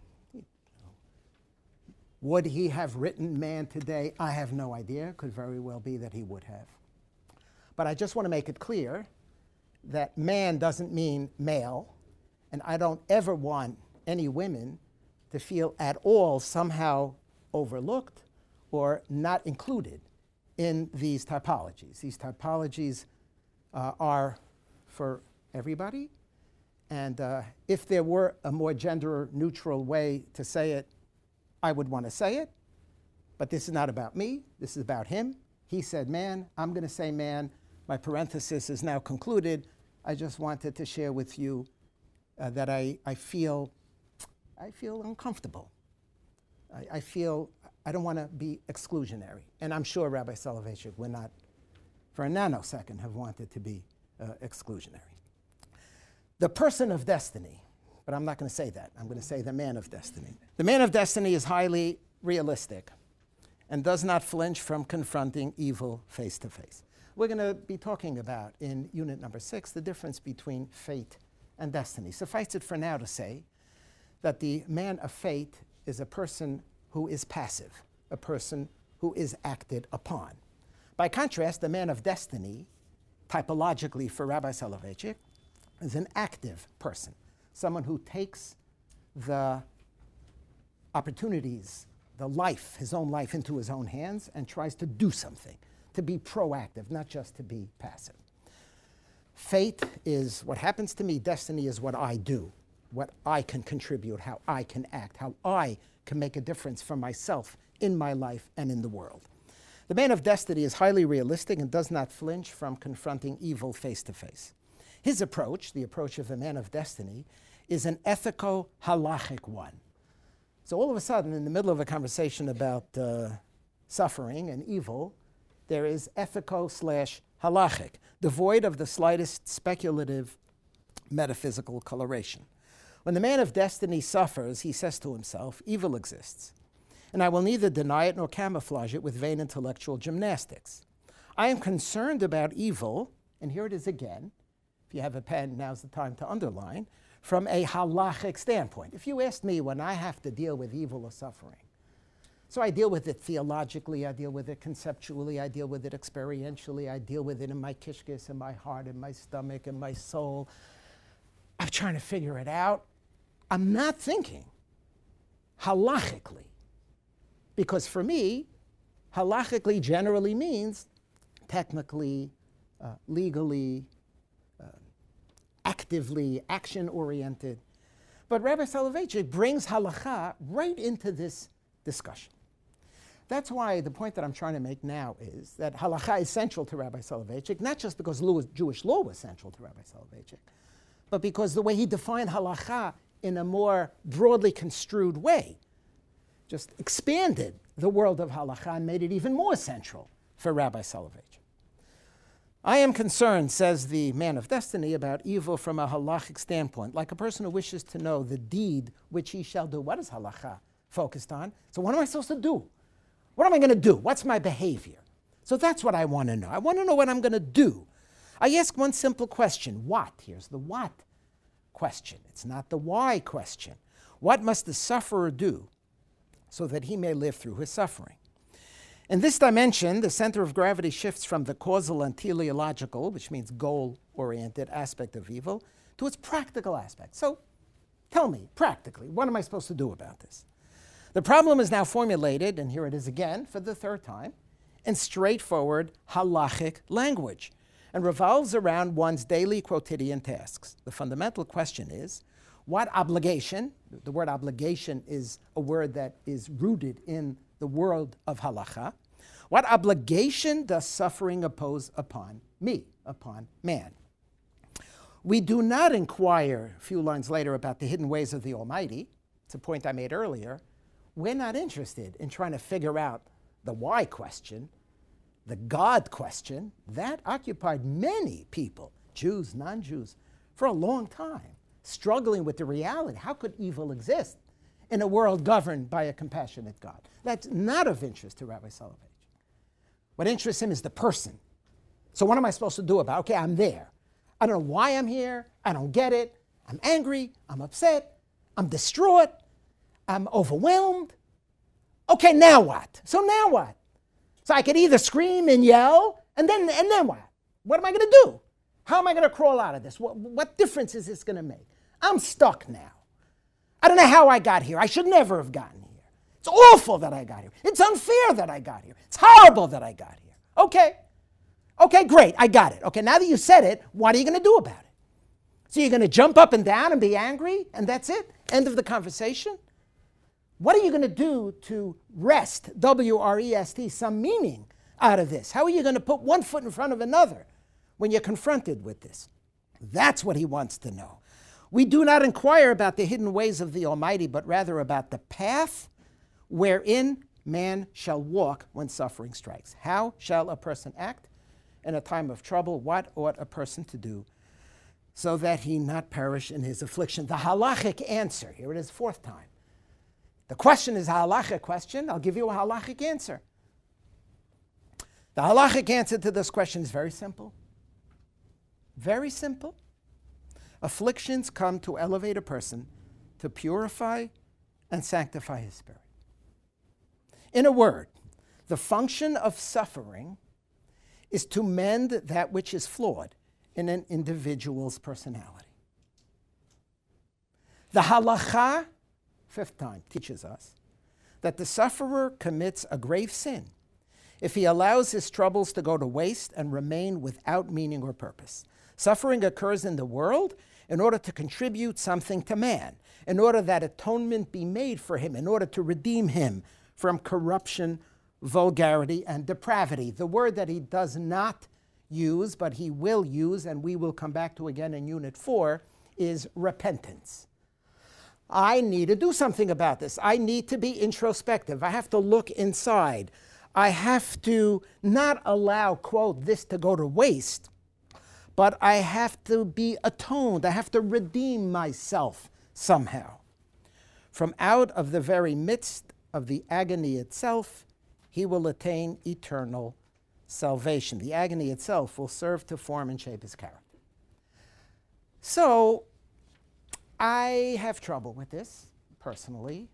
Would he have written man today? I have no idea. Could very well be that he would have. But I just want to make it clear that man doesn't mean male, and I don't ever want any women to feel at all somehow overlooked or not included in these typologies. These typologies uh, are for everybody, and uh, if there were a more gender-neutral way to say it, I would want to say it, but this is not about me. This is about him. He said man. I'm going to say man. My parenthesis is now concluded. I just wanted to share with you uh, that I, I feel I feel uncomfortable. I, I feel I don't want to be exclusionary. And I'm sure Rabbi Soloveitchik would not, for a nanosecond, have wanted to be uh, exclusionary. The person of destiny, but I'm not going to say that. I'm going to say the man of destiny. The man of destiny is highly realistic and does not flinch from confronting evil face to face. We're going to be talking about, in unit number six, the difference between fate and destiny. Suffice it for now to say that the man of fate is a person who is passive, a person who is acted upon. By contrast, the man of destiny, typologically for Rabbi Soloveitchik, is an active person, someone who takes the opportunities, the life, his own life into his own hands and tries to do something, to be proactive, not just to be passive. Fate is what happens to me. Destiny is what I do, what I can contribute, how I can act, how I can make a difference for myself in my life and in the world. The man of destiny is highly realistic and does not flinch from confronting evil face to face. His approach, the approach of the man of destiny, is an ethico-halachic one. So all of a sudden, in the middle of a conversation about uh, suffering and evil, there is ethico slash halachic, devoid of the slightest speculative metaphysical coloration. When the man of destiny suffers, he says to himself, evil exists, and I will neither deny it nor camouflage it with vain intellectual gymnastics. I am concerned about evil, and here it is again. If you have a pen, now's the time to underline, from a halachic standpoint. If you asked me when I have to deal with evil or suffering, so I deal with it theologically, I deal with it conceptually, I deal with it experientially, I deal with it in my kishkis, in my heart, in my stomach, in my soul. I'm trying to figure it out. I'm not thinking halachically, because for me, halachically generally means technically, uh, legally, uh, actively, action-oriented. But Rabbi Soloveitchik brings halacha right into this discussion. That's why the point that I'm trying to make now is that halacha is central to Rabbi Soloveitchik, not just because Jewish law was central to Rabbi Soloveitchik, but because the way he defined halacha in a more broadly construed way just expanded the world of halacha and made it even more central for Rabbi Soloveitchik. I am concerned, says the man of destiny, about evil from a halachic standpoint, like a person who wishes to know the deed which he shall do. What is halacha focused on? So what am I supposed to do? What am I going to do? What's my behavior? So that's what I want to know. I want to know what I'm going to do. I ask one simple question, what? Here's the what question. It's not the why question. What must the sufferer do so that he may live through his suffering? In this dimension, the center of gravity shifts from the causal and teleological, which means goal-oriented aspect of evil, to its practical aspect. So tell me, practically, what am I supposed to do about this? The problem is now formulated, and here it is again for the third time, in straightforward halachic language, and revolves around one's daily quotidian tasks. The fundamental question is, what obligation, the word obligation is a word that is rooted in the world of halacha, what obligation does suffering impose upon me, upon man? We do not inquire a few lines later about the hidden ways of the Almighty. It's a point I made earlier. We're not interested in trying to figure out the why question, the God question. That occupied many people, Jews, non-Jews, for a long time, struggling with the reality. How could evil exist in a world governed by a compassionate God? That's not of interest to Rabbi Soloveitchik. What interests him is the person. So what am I supposed to do about it? Okay, I'm there. I don't know why I'm here. I don't get it. I'm angry. I'm upset. I'm distraught. I'm overwhelmed. Okay, now what? So now what? So I could either scream and yell, and then and then what? What am I going to do? How am I going to crawl out of this? What, what difference is this going to make? I'm stuck now. I don't know how I got here. I should never have gotten here. It's awful that I got here. It's unfair that I got here. It's horrible that I got here. Okay. Okay, great. I got it. Okay, now that you said it, what are you going to do about it? So you're going to jump up and down and be angry, and that's it? End of the conversation? What are you going to do to wrest, W R E S T, some meaning out of this? How are you going to put one foot in front of another when you're confronted with this? That's what he wants to know. We do not inquire about the hidden ways of the Almighty, but rather about the path wherein man shall walk when suffering strikes. How shall a person act in a time of trouble? What ought a person to do so that he not perish in his affliction? The halachic answer, here it is, fourth time. The question is a halachic question. I'll give you a halachic answer. The halachic answer to this question is very simple. Very simple. Afflictions come to elevate a person, to purify and sanctify his spirit. In a word, the function of suffering is to mend that which is flawed in an individual's personality. The halacha, fifth time, teaches us that the sufferer commits a grave sin if he allows his troubles to go to waste and remain without meaning or purpose. Suffering occurs in the world in order to contribute something to man, in order that atonement be made for him, in order to redeem him from corruption, vulgarity, and depravity. The word that he does not use, but he will use, and we will come back to again in Unit four, is repentance. I need to do something about this. I need to be introspective. I have to look inside. I have to not allow, quote, this to go to waste, but I have to be atoned. I have to redeem myself somehow. From out of the very midst of the agony itself, he will attain eternal salvation. The agony itself will serve to form and shape his character. So, I have trouble with this, personally.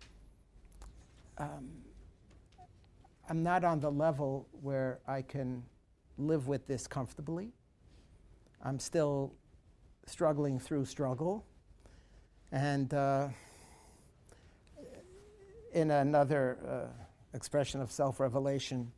Um, I'm not on the level where I can live with this comfortably. I'm still struggling through struggle. And uh, in another uh, expression of self-revelation,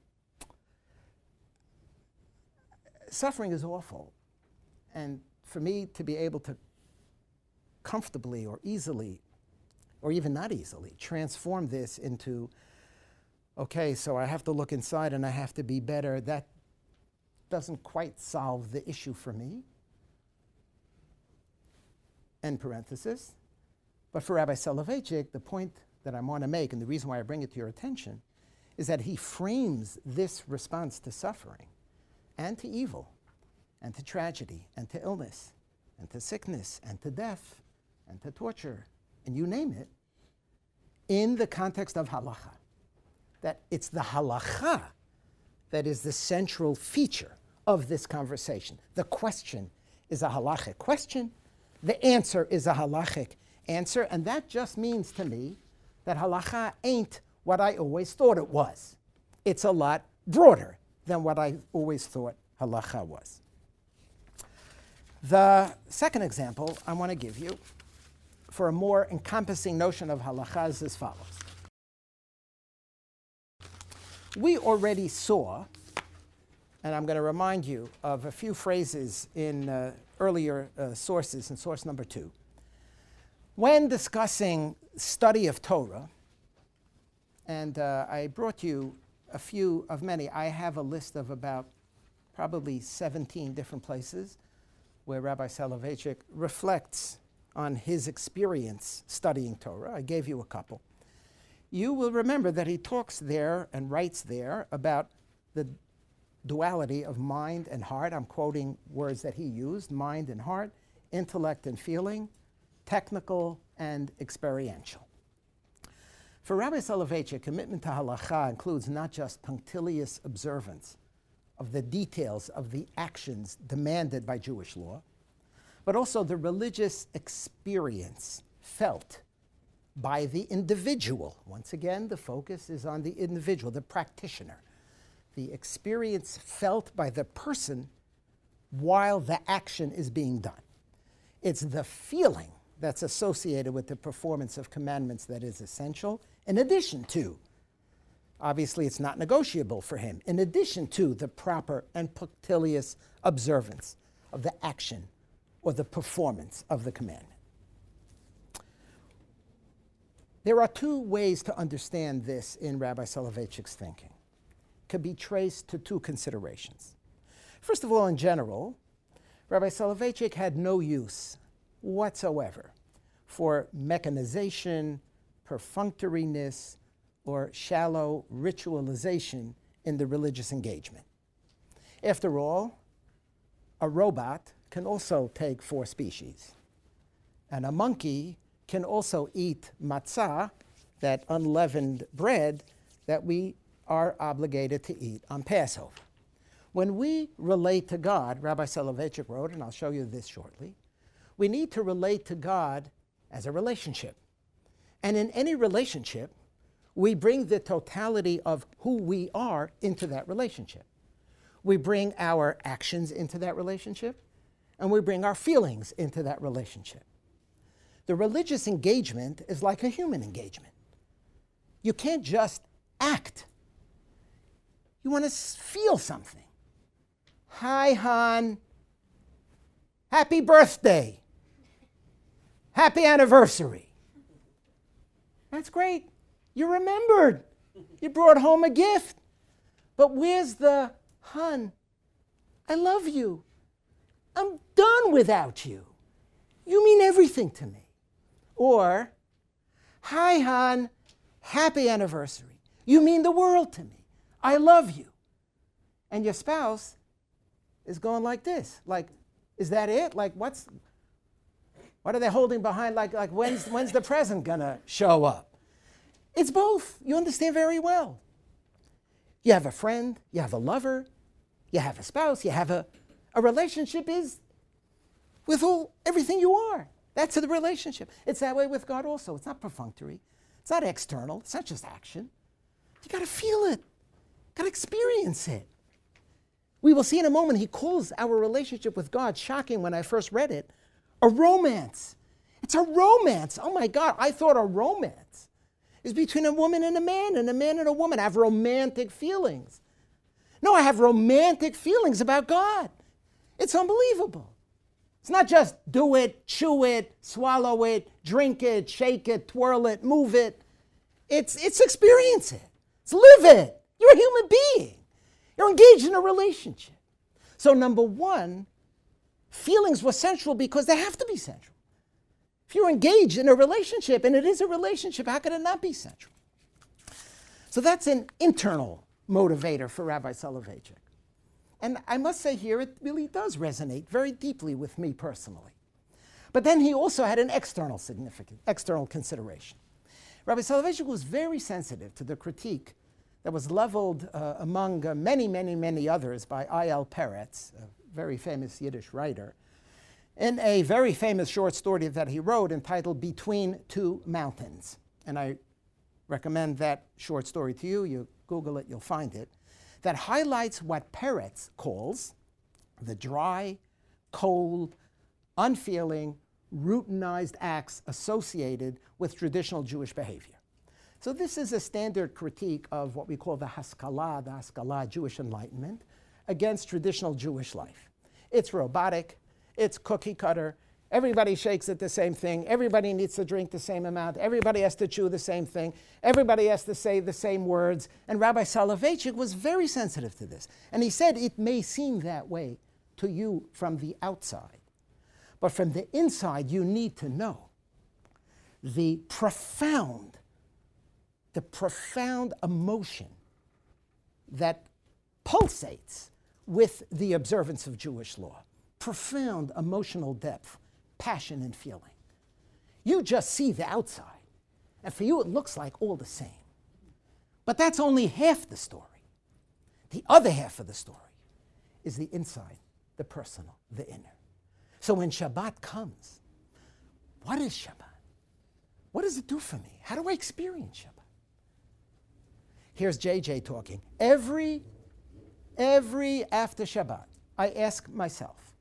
suffering is awful. And for me to be able to comfortably or easily, or even not easily, transform this into, okay, so I have to look inside and I have to be better, that doesn't quite solve the issue for me. End parenthesis. But for Rabbi Soloveitchik, the point that I want to make, and the reason why I bring it to your attention, is that he frames this response to suffering and to evil and to tragedy and to illness and to sickness and to death and to torture, and you name it, in the context of halacha. That it's the halacha that is the central feature of this conversation. The question is a halachic question. The answer is a halachic answer. And that just means to me that halacha ain't what I always thought it was. It's a lot broader than what I always thought halacha was. The second example I want to give you for a more encompassing notion of halacha is as follows. We already saw, and I'm going to remind you of a few phrases in uh, earlier uh, sources, in source number two. When discussing study of Torah, and uh, I brought you a few of many, I have a list of about probably seventeen different places where Rabbi Soloveitchik reflects on his experience studying Torah. I gave you a couple. You will remember that he talks there and writes there about the duality of mind and heart. I'm quoting words that he used: mind and heart, intellect and feeling, technical and experiential. For Rabbi Soloveitchik, commitment to halacha includes not just punctilious observance of the details of the actions demanded by Jewish law, but also the religious experience felt by the individual. Once again, the focus is on the individual, the practitioner. The experience felt by the person while the action is being done. It's the feeling that's associated with the performance of commandments that is essential, in addition to, obviously it's not negotiable for him, in addition to the proper and punctilious observance of the action or the performance of the commandment. There are two ways to understand this in Rabbi Soloveitchik's thinking. It can be traced to two considerations. First of all, in general, Rabbi Soloveitchik had no use whatsoever for mechanization, perfunctoriness, or shallow ritualization in the religious engagement. After all, a robot can also take four species, and a monkey can also eat matzah, that unleavened bread that we are obligated to eat on Passover. When we relate to God, Rabbi Soloveitchik wrote, and I'll show you this shortly, we need to relate to God as a relationship. And in any relationship, we bring the totality of who we are into that relationship. We bring our actions into that relationship, and we bring our feelings into that relationship. The religious engagement is like a human engagement. You can't just act. You want to feel something. Hi, hon. Happy birthday. Happy anniversary. That's great. You remembered. You brought home a gift. But where's the, hon, I love you. I'm done without you. You mean everything to me. Or, hi, hon, happy anniversary. You mean the world to me. I love you. And your spouse is going like this. Like, is that it? Like, what's, what are they holding behind? Like, like when's, when's the present gonna show up? It's both. You understand very well. You have a friend, you have a lover, you have a spouse, you have a, a relationship is with all, everything you are. That's the relationship. It's that way with God also. It's not perfunctory. It's not external. It's not just action. You got to feel it. Got to experience it. We will see in a moment, he calls our relationship with God, shocking when I first read it, a romance. It's a romance. Oh my God, I thought a romance is between a woman and a man, and a man and a woman. I have romantic feelings. No, I have romantic feelings about God. It's unbelievable. It's not just do it, chew it, swallow it, drink it, shake it, twirl it, move it. It's, it's experience it. It's live it. You're a human being. You're engaged in a relationship. So number one, feelings were central because they have to be central. If you're engaged in a relationship, and it is a relationship, how could it not be central? So that's an internal motivator for Rabbi Soloveitchik. And I must say here, it really does resonate very deeply with me personally. But then he also had an external significance, external consideration. Rabbi Soloveitchik was very sensitive to the critique that was leveled uh, among uh, many, many, many others by I L Peretz, a very famous Yiddish writer, in a very famous short story that he wrote entitled Between Two Mountains. And I recommend that short story to you. You Google it, you'll find it. That highlights what Peretz calls the dry, cold, unfeeling, routinized acts associated with traditional Jewish behavior. So this is a standard critique of what we call the Haskalah, the Haskalah, Jewish Enlightenment, against traditional Jewish life. It's robotic, it's cookie cutter, everybody shakes at the same thing, everybody needs to drink the same amount, everybody has to chew the same thing, everybody has to say the same words. And Rabbi Soloveitchik was very sensitive to this. And he said it may seem that way to you from the outside, but from the inside you need to know the profound the profound emotion that pulsates with the observance of Jewish law. Profound emotional depth, passion and feeling. You just see the outside, and for you it looks like all the same. But that's only half the story. The other half of the story is the inside, the personal, the inner. So when Shabbat comes, what is Shabbat? What does it do for me? How do I experience Shabbat? Here's J J talking. Every, every after Shabbat, I ask myself,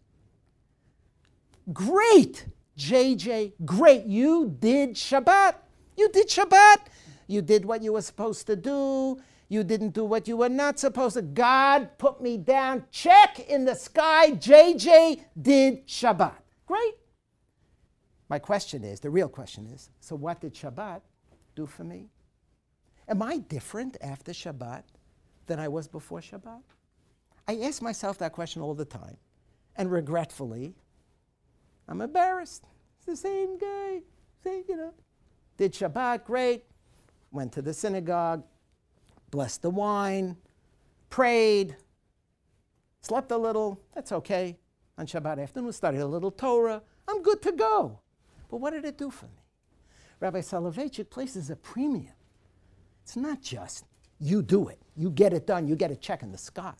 great, J J, great, you did Shabbat. You did Shabbat. You did what you were supposed to do. You didn't do what you were not supposed to. God put me down. Check in the sky. J J did Shabbat. Great. My question is, the real question is, so what did Shabbat do for me? Am I different after Shabbat than I was before Shabbat? I ask myself that question all the time. And regretfully, I'm embarrassed. It's the same guy. Same, you know. Did Shabbat, great. Went to the synagogue, blessed the wine, prayed, slept a little. That's okay. On Shabbat afternoon, studied a little Torah. I'm good to go. But what did it do for me? Rabbi Soloveitchik places a premium. It's not just you do it, you get it done, you get a check in the sky.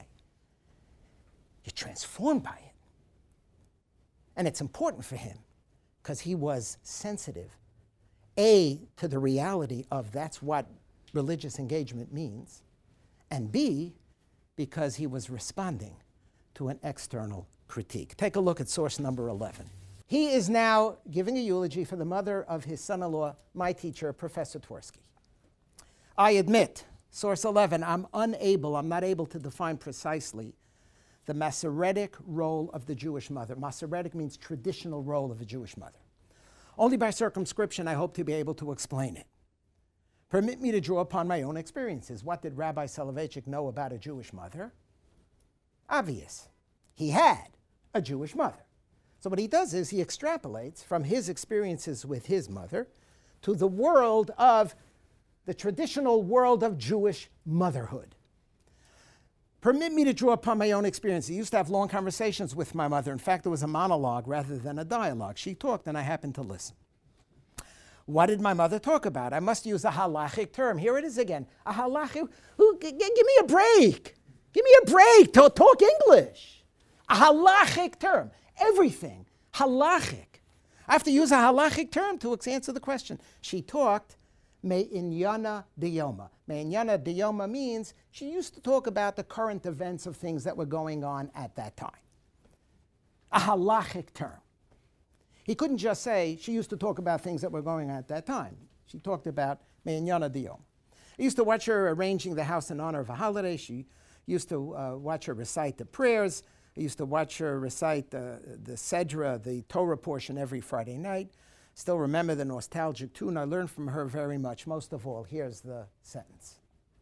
You're transformed by it. And it's important for him because he was sensitive, A, to the reality of that's what religious engagement means, and B, because he was responding to an external critique. Take a look at source number eleven. He is now giving a eulogy for the mother of his son-in-law, my teacher, Professor Twersky. I admit, source eleven, I'm unable, I'm not able to define precisely the Masoretic role of the Jewish mother. Masoretic means traditional role of a Jewish mother. Only by circumscription I hope to be able to explain it. Permit me to draw upon my own experiences. What did Rabbi Soloveitchik know about a Jewish mother? Obvious. He had a Jewish mother. So what he does is he extrapolates from his experiences with his mother to the world of the traditional world of Jewish motherhood. Permit me to draw upon my own experience. I used to have long conversations with my mother. In fact, it was a monologue rather than a dialogue. She talked and I happened to listen. What did my mother talk about? I must use a halachic term. Here it is again. A halachic, who, g- g- give me a break. Give me a break to talk English. A halachic term. Everything. Halachic. I have to use a halachic term to answer the question. She talked Me'inyana diyoma. Me'inyana diyoma means she used to talk about the current events of things that were going on at that time. A halachic term. He couldn't just say she used to talk about things that were going on at that time. She talked about Me'inyana diyoma. I used to watch her arranging the house in honor of a holiday. She used to uh, watch her recite the prayers. I used to watch her recite the, the Sedra, the Torah portion, every Friday night. Still remember the nostalgic tune. I learned from her very much. Most of all, here's the sentence.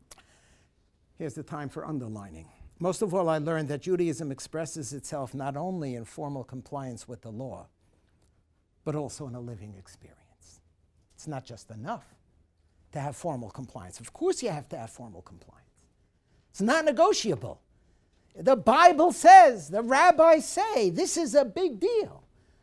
Here's the time for underlining. Most of all, I learned that Judaism expresses itself not only in formal compliance with the law, but also in a living experience. It's not just enough to have formal compliance. Of course you have to have formal compliance. It's not negotiable. The Bible says, the rabbis say, this is a big deal.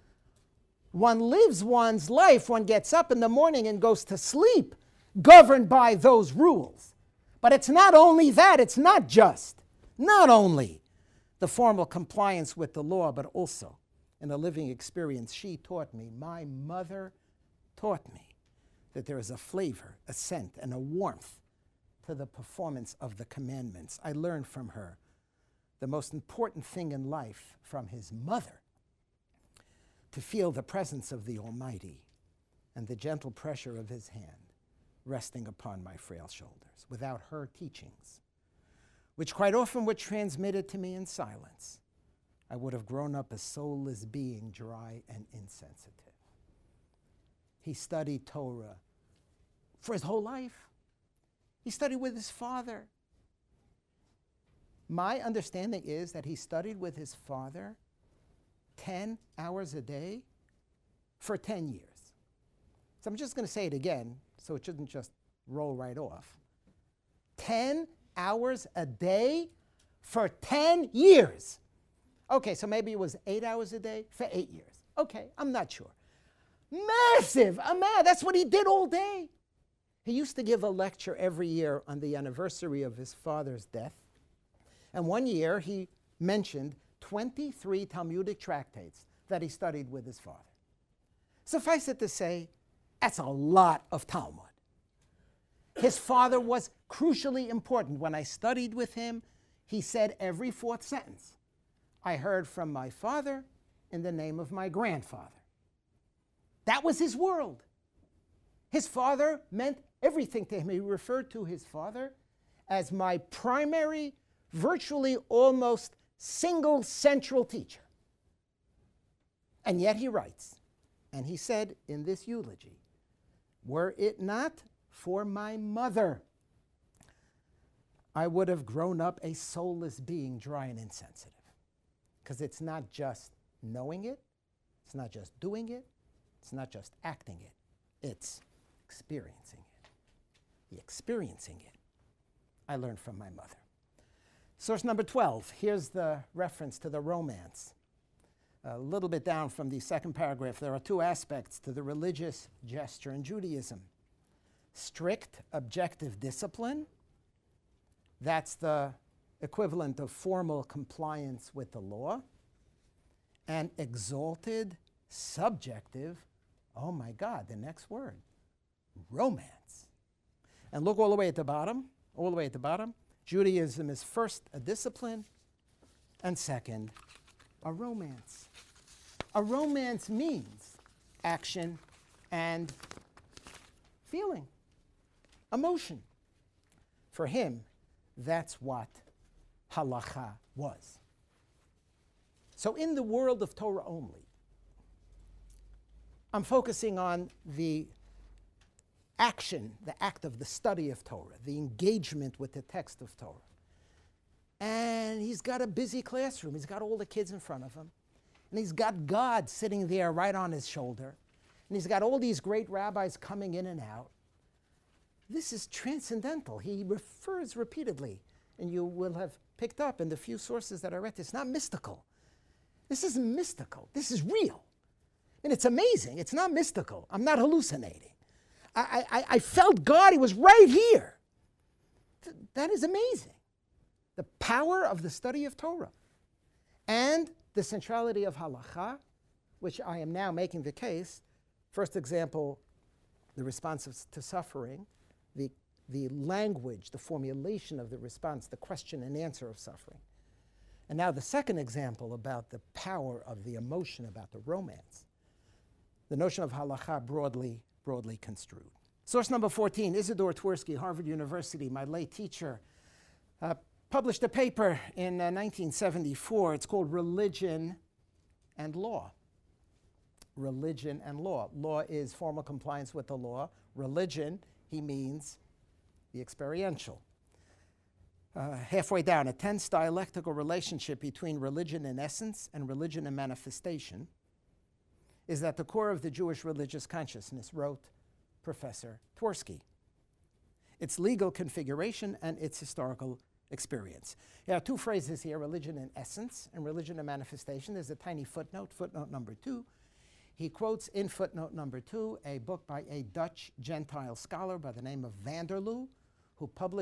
One lives one's life, one gets up in the morning and goes to sleep, governed by those rules. But it's not only that, it's not just, not only the formal compliance with the law, but also in a living experience. She taught me, my mother taught me, that there is a flavor, a scent, and a warmth to the performance of the commandments. I learned from her the most important thing in life from his mother, to feel the presence of the Almighty and the gentle pressure of his hand resting upon my frail shoulders. Without her teachings, which quite often were transmitted to me in silence, I would have grown up a soulless being, dry and insensitive. He studied Torah for his whole life. He studied with his father. My understanding is that he studied with his father ten hours a day for ten years. So I'm just going to say it again, so it shouldn't just roll right off. ten hours a day for ten years. Okay, so maybe it was eight hours a day for eight years. Okay, I'm not sure. Massive amount. That's what he did all day. He used to give a lecture every year on the anniversary of his father's death. And one year he mentioned twenty-three Talmudic tractates that he studied with his father. Suffice it to say, that's a lot of Talmud. His father was crucially important. When I studied with him, he said every fourth sentence, I heard from my father in the name of my grandfather. That was his world. His father meant everything to him. He referred to his father as my primary, virtually almost single central teacher. And yet he writes, and he said in this eulogy, were it not for my mother, I would have grown up a soulless being, dry and insensitive. Because it's not just knowing it, it's not just doing it, it's not just acting it, it's experiencing it. The experiencing it, I learned from my mother. Source number twelve, here's the reference to the romance. A little bit down from the second paragraph, there are two aspects to the religious gesture in Judaism. Strict objective discipline, that's the equivalent of formal compliance with the law, and exalted subjective, oh my God, the next word, romance. And look all the way at the bottom, all the way at the bottom. Judaism is first a discipline, and second, a romance. A romance means action and feeling, emotion. For him, that's what halakha was. So in the world of Torah only, I'm focusing on the action, the act of the study of Torah, the engagement with the text of Torah. And he's got a busy classroom. He's got all the kids in front of him. And he's got God sitting there right on his shoulder. And he's got all these great rabbis coming in and out. This is transcendental. He refers repeatedly, and you will have picked up in the few sources that I read, it's not mystical. This isn't mystical. This is real. And it's amazing. It's not mystical. I'm not hallucinating. I, I, I felt God. He was right here. Th- that is amazing. The power of the study of Torah and the centrality of halakha, which I am now making the case. First example, the response to suffering, the, the language, the formulation of the response, the question and answer of suffering. And now the second example about the power of the emotion, about the romance, the notion of halakha broadly, broadly construed. Source number fourteen, Isidore Twersky, Harvard University, my late teacher, uh, published a paper in uh, nineteen seventy-four. It's called Religion and Law. Religion and Law. Law is formal compliance with the law. Religion, he means the experiential. Uh, halfway down, a tense dialectical relationship between religion in essence and religion in manifestation is at the core of the Jewish religious consciousness, wrote Professor Twersky. Its legal configuration and its historical experience. There are two phrases here, religion in essence and religion in manifestation. There's a tiny footnote, footnote number two. He quotes in footnote number two a book by a Dutch Gentile scholar by the name of Vanderloo, who published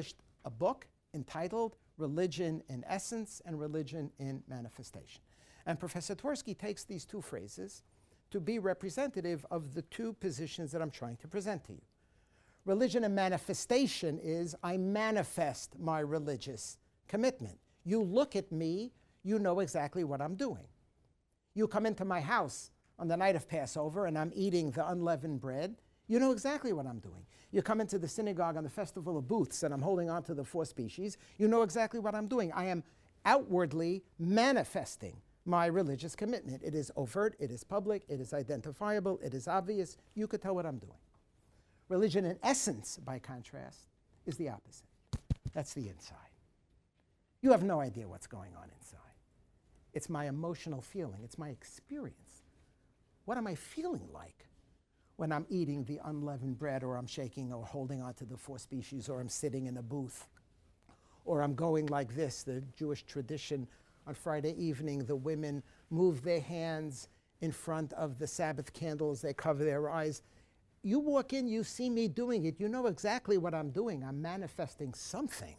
a book entitled Religion in Essence and Religion in Manifestation. And Professor Twersky takes these two phrases to be representative of the two positions that I'm trying to present to you. Religion and manifestation is I manifest my religious commitment. You look at me, you know exactly what I'm doing. You come into my house on the night of Passover and I'm eating the unleavened bread, you know exactly what I'm doing. You come into the synagogue on the Festival of Booths and I'm holding on to the four species, you know exactly what I'm doing. I am outwardly manifesting my religious commitment. It is overt, it is public, it is identifiable, it is obvious. You could tell what I'm doing. Religion in essence, by contrast, is the opposite. That's the inside. You have no idea what's going on inside. It's my emotional feeling. It's my experience. What am I feeling like when I'm eating the unleavened bread, or I'm shaking or holding on to the four species, or I'm sitting in a booth, or I'm going like this, the Jewish tradition on Friday evening, the women move their hands in front of the Sabbath candles, they cover their eyes. You walk in, you see me doing it, you know exactly what I'm doing. I'm manifesting something.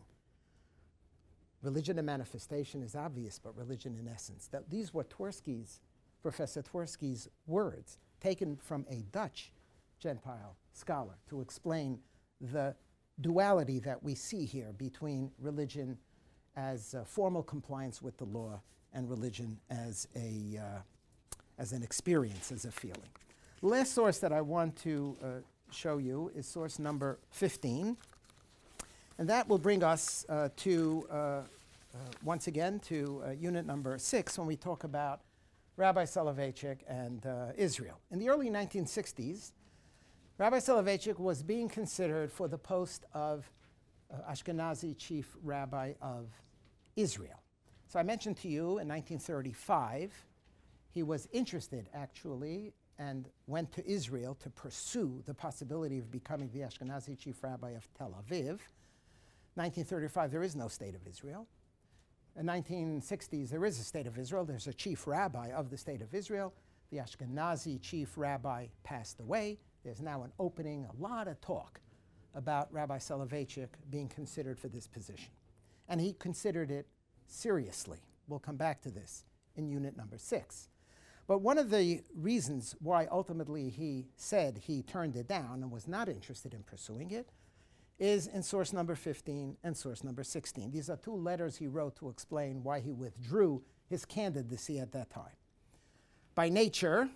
Religion and manifestation is obvious, but religion in essence. That, these were Twersky's, Professor Twersky's words, taken from a Dutch Gentile scholar to explain the duality that we see here between religion as uh, formal compliance with the law and religion as, a, uh, as an experience, as a feeling. The last source that I want to uh, show you is source number fifteen. And that will bring us uh, to, uh, uh, once again, to uh, unit number six when we talk about Rabbi Soloveitchik and uh, Israel. In the early nineteen sixties, Rabbi Soloveitchik was being considered for the post of uh, Ashkenazi chief rabbi of Israel. So I mentioned to you in nineteen thirty-five, he was interested actually and went to Israel to pursue the possibility of becoming the Ashkenazi chief rabbi of Tel Aviv. nineteen thirty-five, there is no state of Israel. In nineteen sixties, there is a state of Israel. There's a chief rabbi of the state of Israel. The Ashkenazi chief rabbi passed away. There's now an opening, a lot of talk about Rabbi Soloveitchik being considered for this position. And he considered it seriously. We'll come back to this in unit number six. But one of the reasons why ultimately he said he turned it down and was not interested in pursuing it is in source number fifteen and source number sixteen. These are two letters he wrote to explain why he withdrew his candidacy at that time. By nature,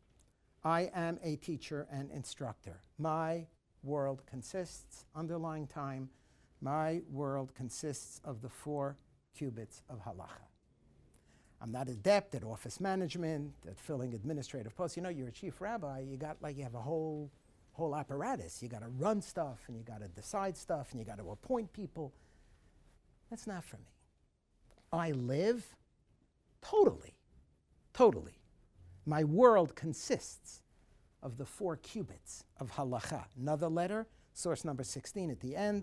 I am a teacher and instructor. My world consists, underlying time, my world consists of the four cubits of halacha. I'm not adept at office management, at filling administrative posts. You know, you're a chief rabbi, you got like you have a whole whole apparatus. You got to run stuff, and you got to decide stuff, and you got to appoint people. That's not for me. I live totally, totally. My world consists of the four cubits of halacha. Another letter, source number sixteen at the end.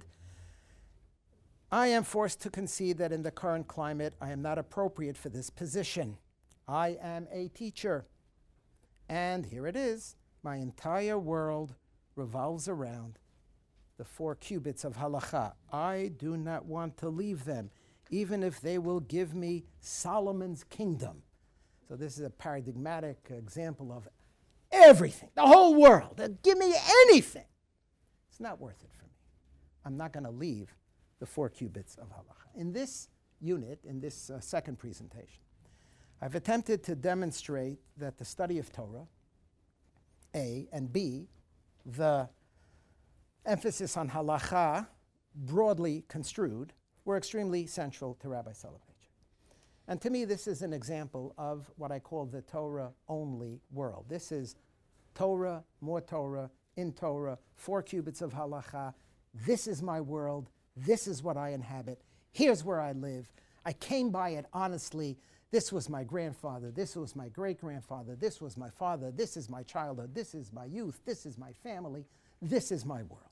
I am forced to concede that in the current climate, I am not appropriate for this position. I am a teacher. And here it is. My entire world revolves around the four cubits of halacha. I do not want to leave them, even if they will give me Solomon's kingdom. So this is a paradigmatic example of everything, the whole world. Uh, give me anything. It's not worth it for me. I'm not going to leave the four cubits of halacha. In this unit, in this uh, second presentation, I've attempted to demonstrate that the study of Torah, A, and B, the emphasis on halacha, broadly construed, were extremely central to Rabbi Soloveitchik. And to me, this is an example of what I call the Torah-only world. This is Torah, more Torah, in Torah, four cubits of halacha. This is my world. This is what I inhabit. Here's where I live. I came by it honestly. This was my grandfather. This was my great-grandfather. This was my father. This is my childhood. This is my youth. This is my family. This is my world.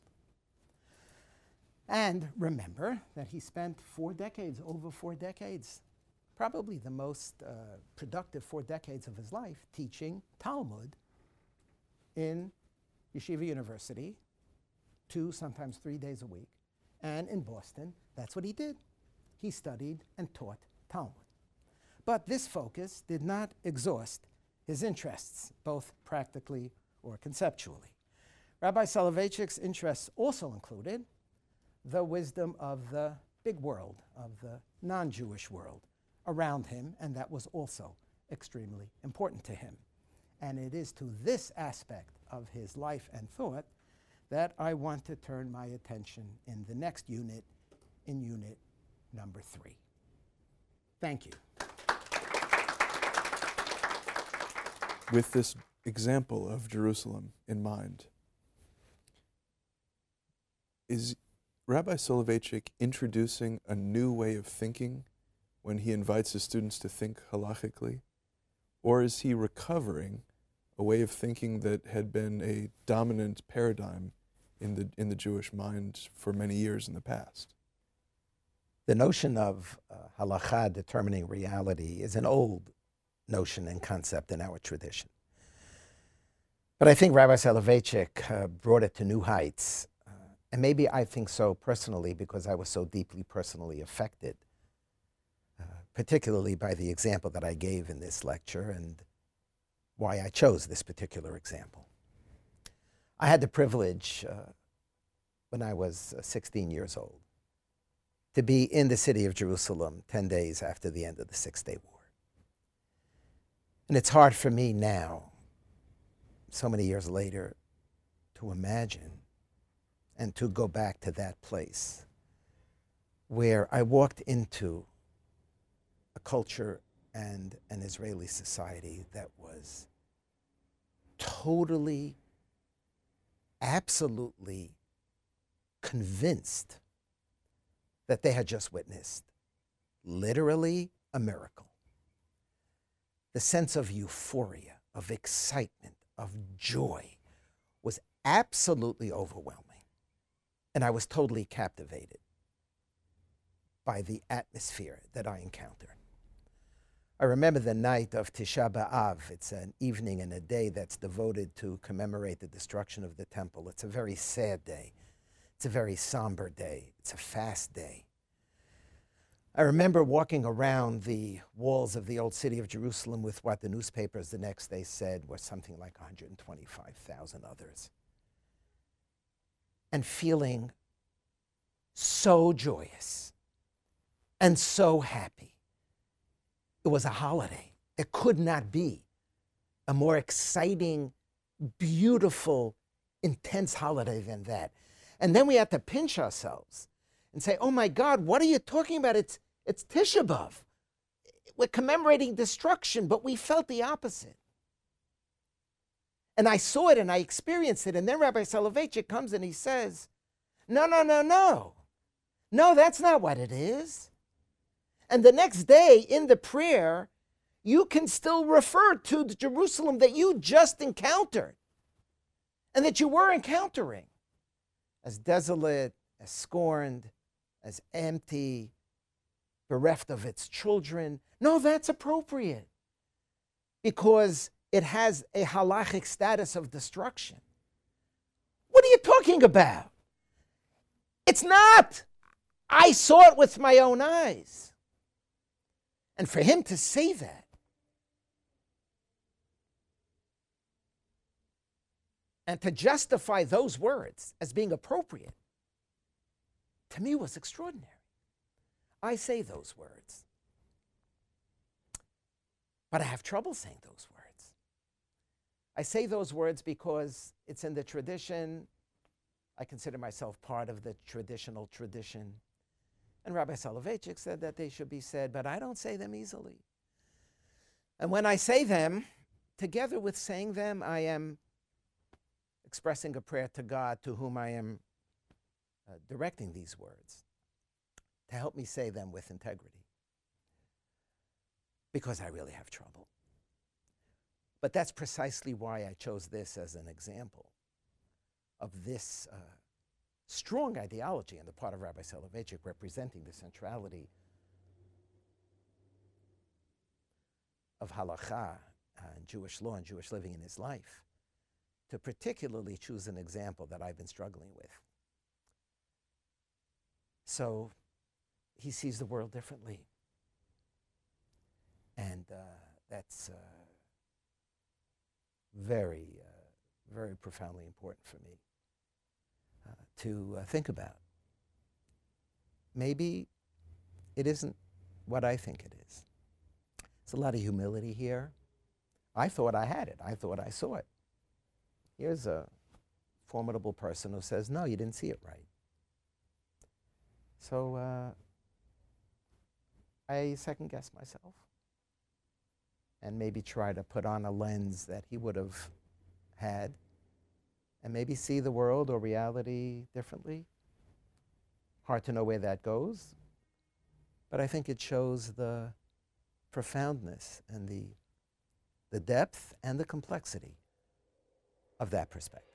And remember that he spent four decades, over four decades, probably the most uh, productive four decades of his life, teaching Talmud in Yeshiva University, two, sometimes three days a week, And in Boston, that's what he did. He studied and taught Talmud. But this focus did not exhaust his interests, both practically or conceptually. Rabbi Soloveitchik's interests also included the wisdom of the big world, of the non-Jewish world around him, and that was also extremely important to him. And it is to this aspect of his life and thought that I want to turn my attention in the next unit, in unit number three. Thank you. With this example of Jerusalem in mind, is Rabbi Soloveitchik introducing a new way of thinking when he invites his students to think halachically? Or is he recovering a way of thinking that had been a dominant paradigm in the, in the Jewish mind for many years in the past? The notion of uh, halakha determining reality is an old notion and concept in our tradition. But I think Rabbi Soloveitchik uh, brought it to new heights. Uh, and maybe I think so personally because I was so deeply personally affected, uh, particularly by the example that I gave in this lecture and why I chose this particular example. I had the privilege uh, when I was uh, sixteen years old to be in the city of Jerusalem ten days after the end of the Six-Day War. And it's hard for me now, so many years later, to imagine and to go back to that place where I walked into a culture and an Israeli society that was totally, absolutely convinced that they had just witnessed literally a miracle. The sense of euphoria, of excitement, of joy was absolutely overwhelming. And I was totally captivated by the atmosphere that I encountered. I remember the night of Tisha B'Av. It's an evening and a day that's devoted to commemorate the destruction of the temple. It's a very sad day. It's a very somber day. It's a fast day. I remember walking around the walls of the old city of Jerusalem with what the newspapers the next day said was something like one hundred twenty-five thousand others, and feeling so joyous and so happy. It was a holiday. It could not be a more exciting, beautiful, intense holiday than that. And then we had to pinch ourselves and say, oh my God, what are you talking about? It's, it's Tisha B'Av. We're commemorating destruction, but we felt the opposite. And I saw it and I experienced it. And then Rabbi Soloveitchik comes and he says, no, no, no, no. No, that's not what it is. And the next day in the prayer, you can still refer to the Jerusalem that you just encountered and that you were encountering as desolate, as scorned, as empty, bereft of its children. No, that's appropriate because it has a halachic status of destruction. What are you talking about? It's not. I saw it with my own eyes. And for him to say that, and to justify those words as being appropriate, to me was extraordinary. I say those words, but I have trouble saying those words. I say those words because it's in the tradition. I consider myself part of the traditional tradition. And Rabbi Soloveitchik said that they should be said, but I don't say them easily. And when I say them, together with saying them, I am expressing a prayer to God to whom I am uh, directing these words to help me say them with integrity, because I really have trouble. But that's precisely why I chose this as an example of this uh, strong ideology on the part of Rabbi Soloveitchik representing the centrality of halakha and Jewish law and Jewish living in his life, to particularly choose an example that I've been struggling with. So he sees the world differently. And uh, that's uh, very, uh, very profoundly important for me uh, to uh, think about. Maybe it isn't what I think it is. There's a lot of humility here. I thought I had it. I thought I saw it. Here's a formidable person who says, no, you didn't see it right. So uh, I second-guess myself and maybe try to put on a lens that he would have had and maybe see the world or reality differently. Hard to know where that goes, but I think it shows the profoundness and the, the depth and the complexity of that perspective.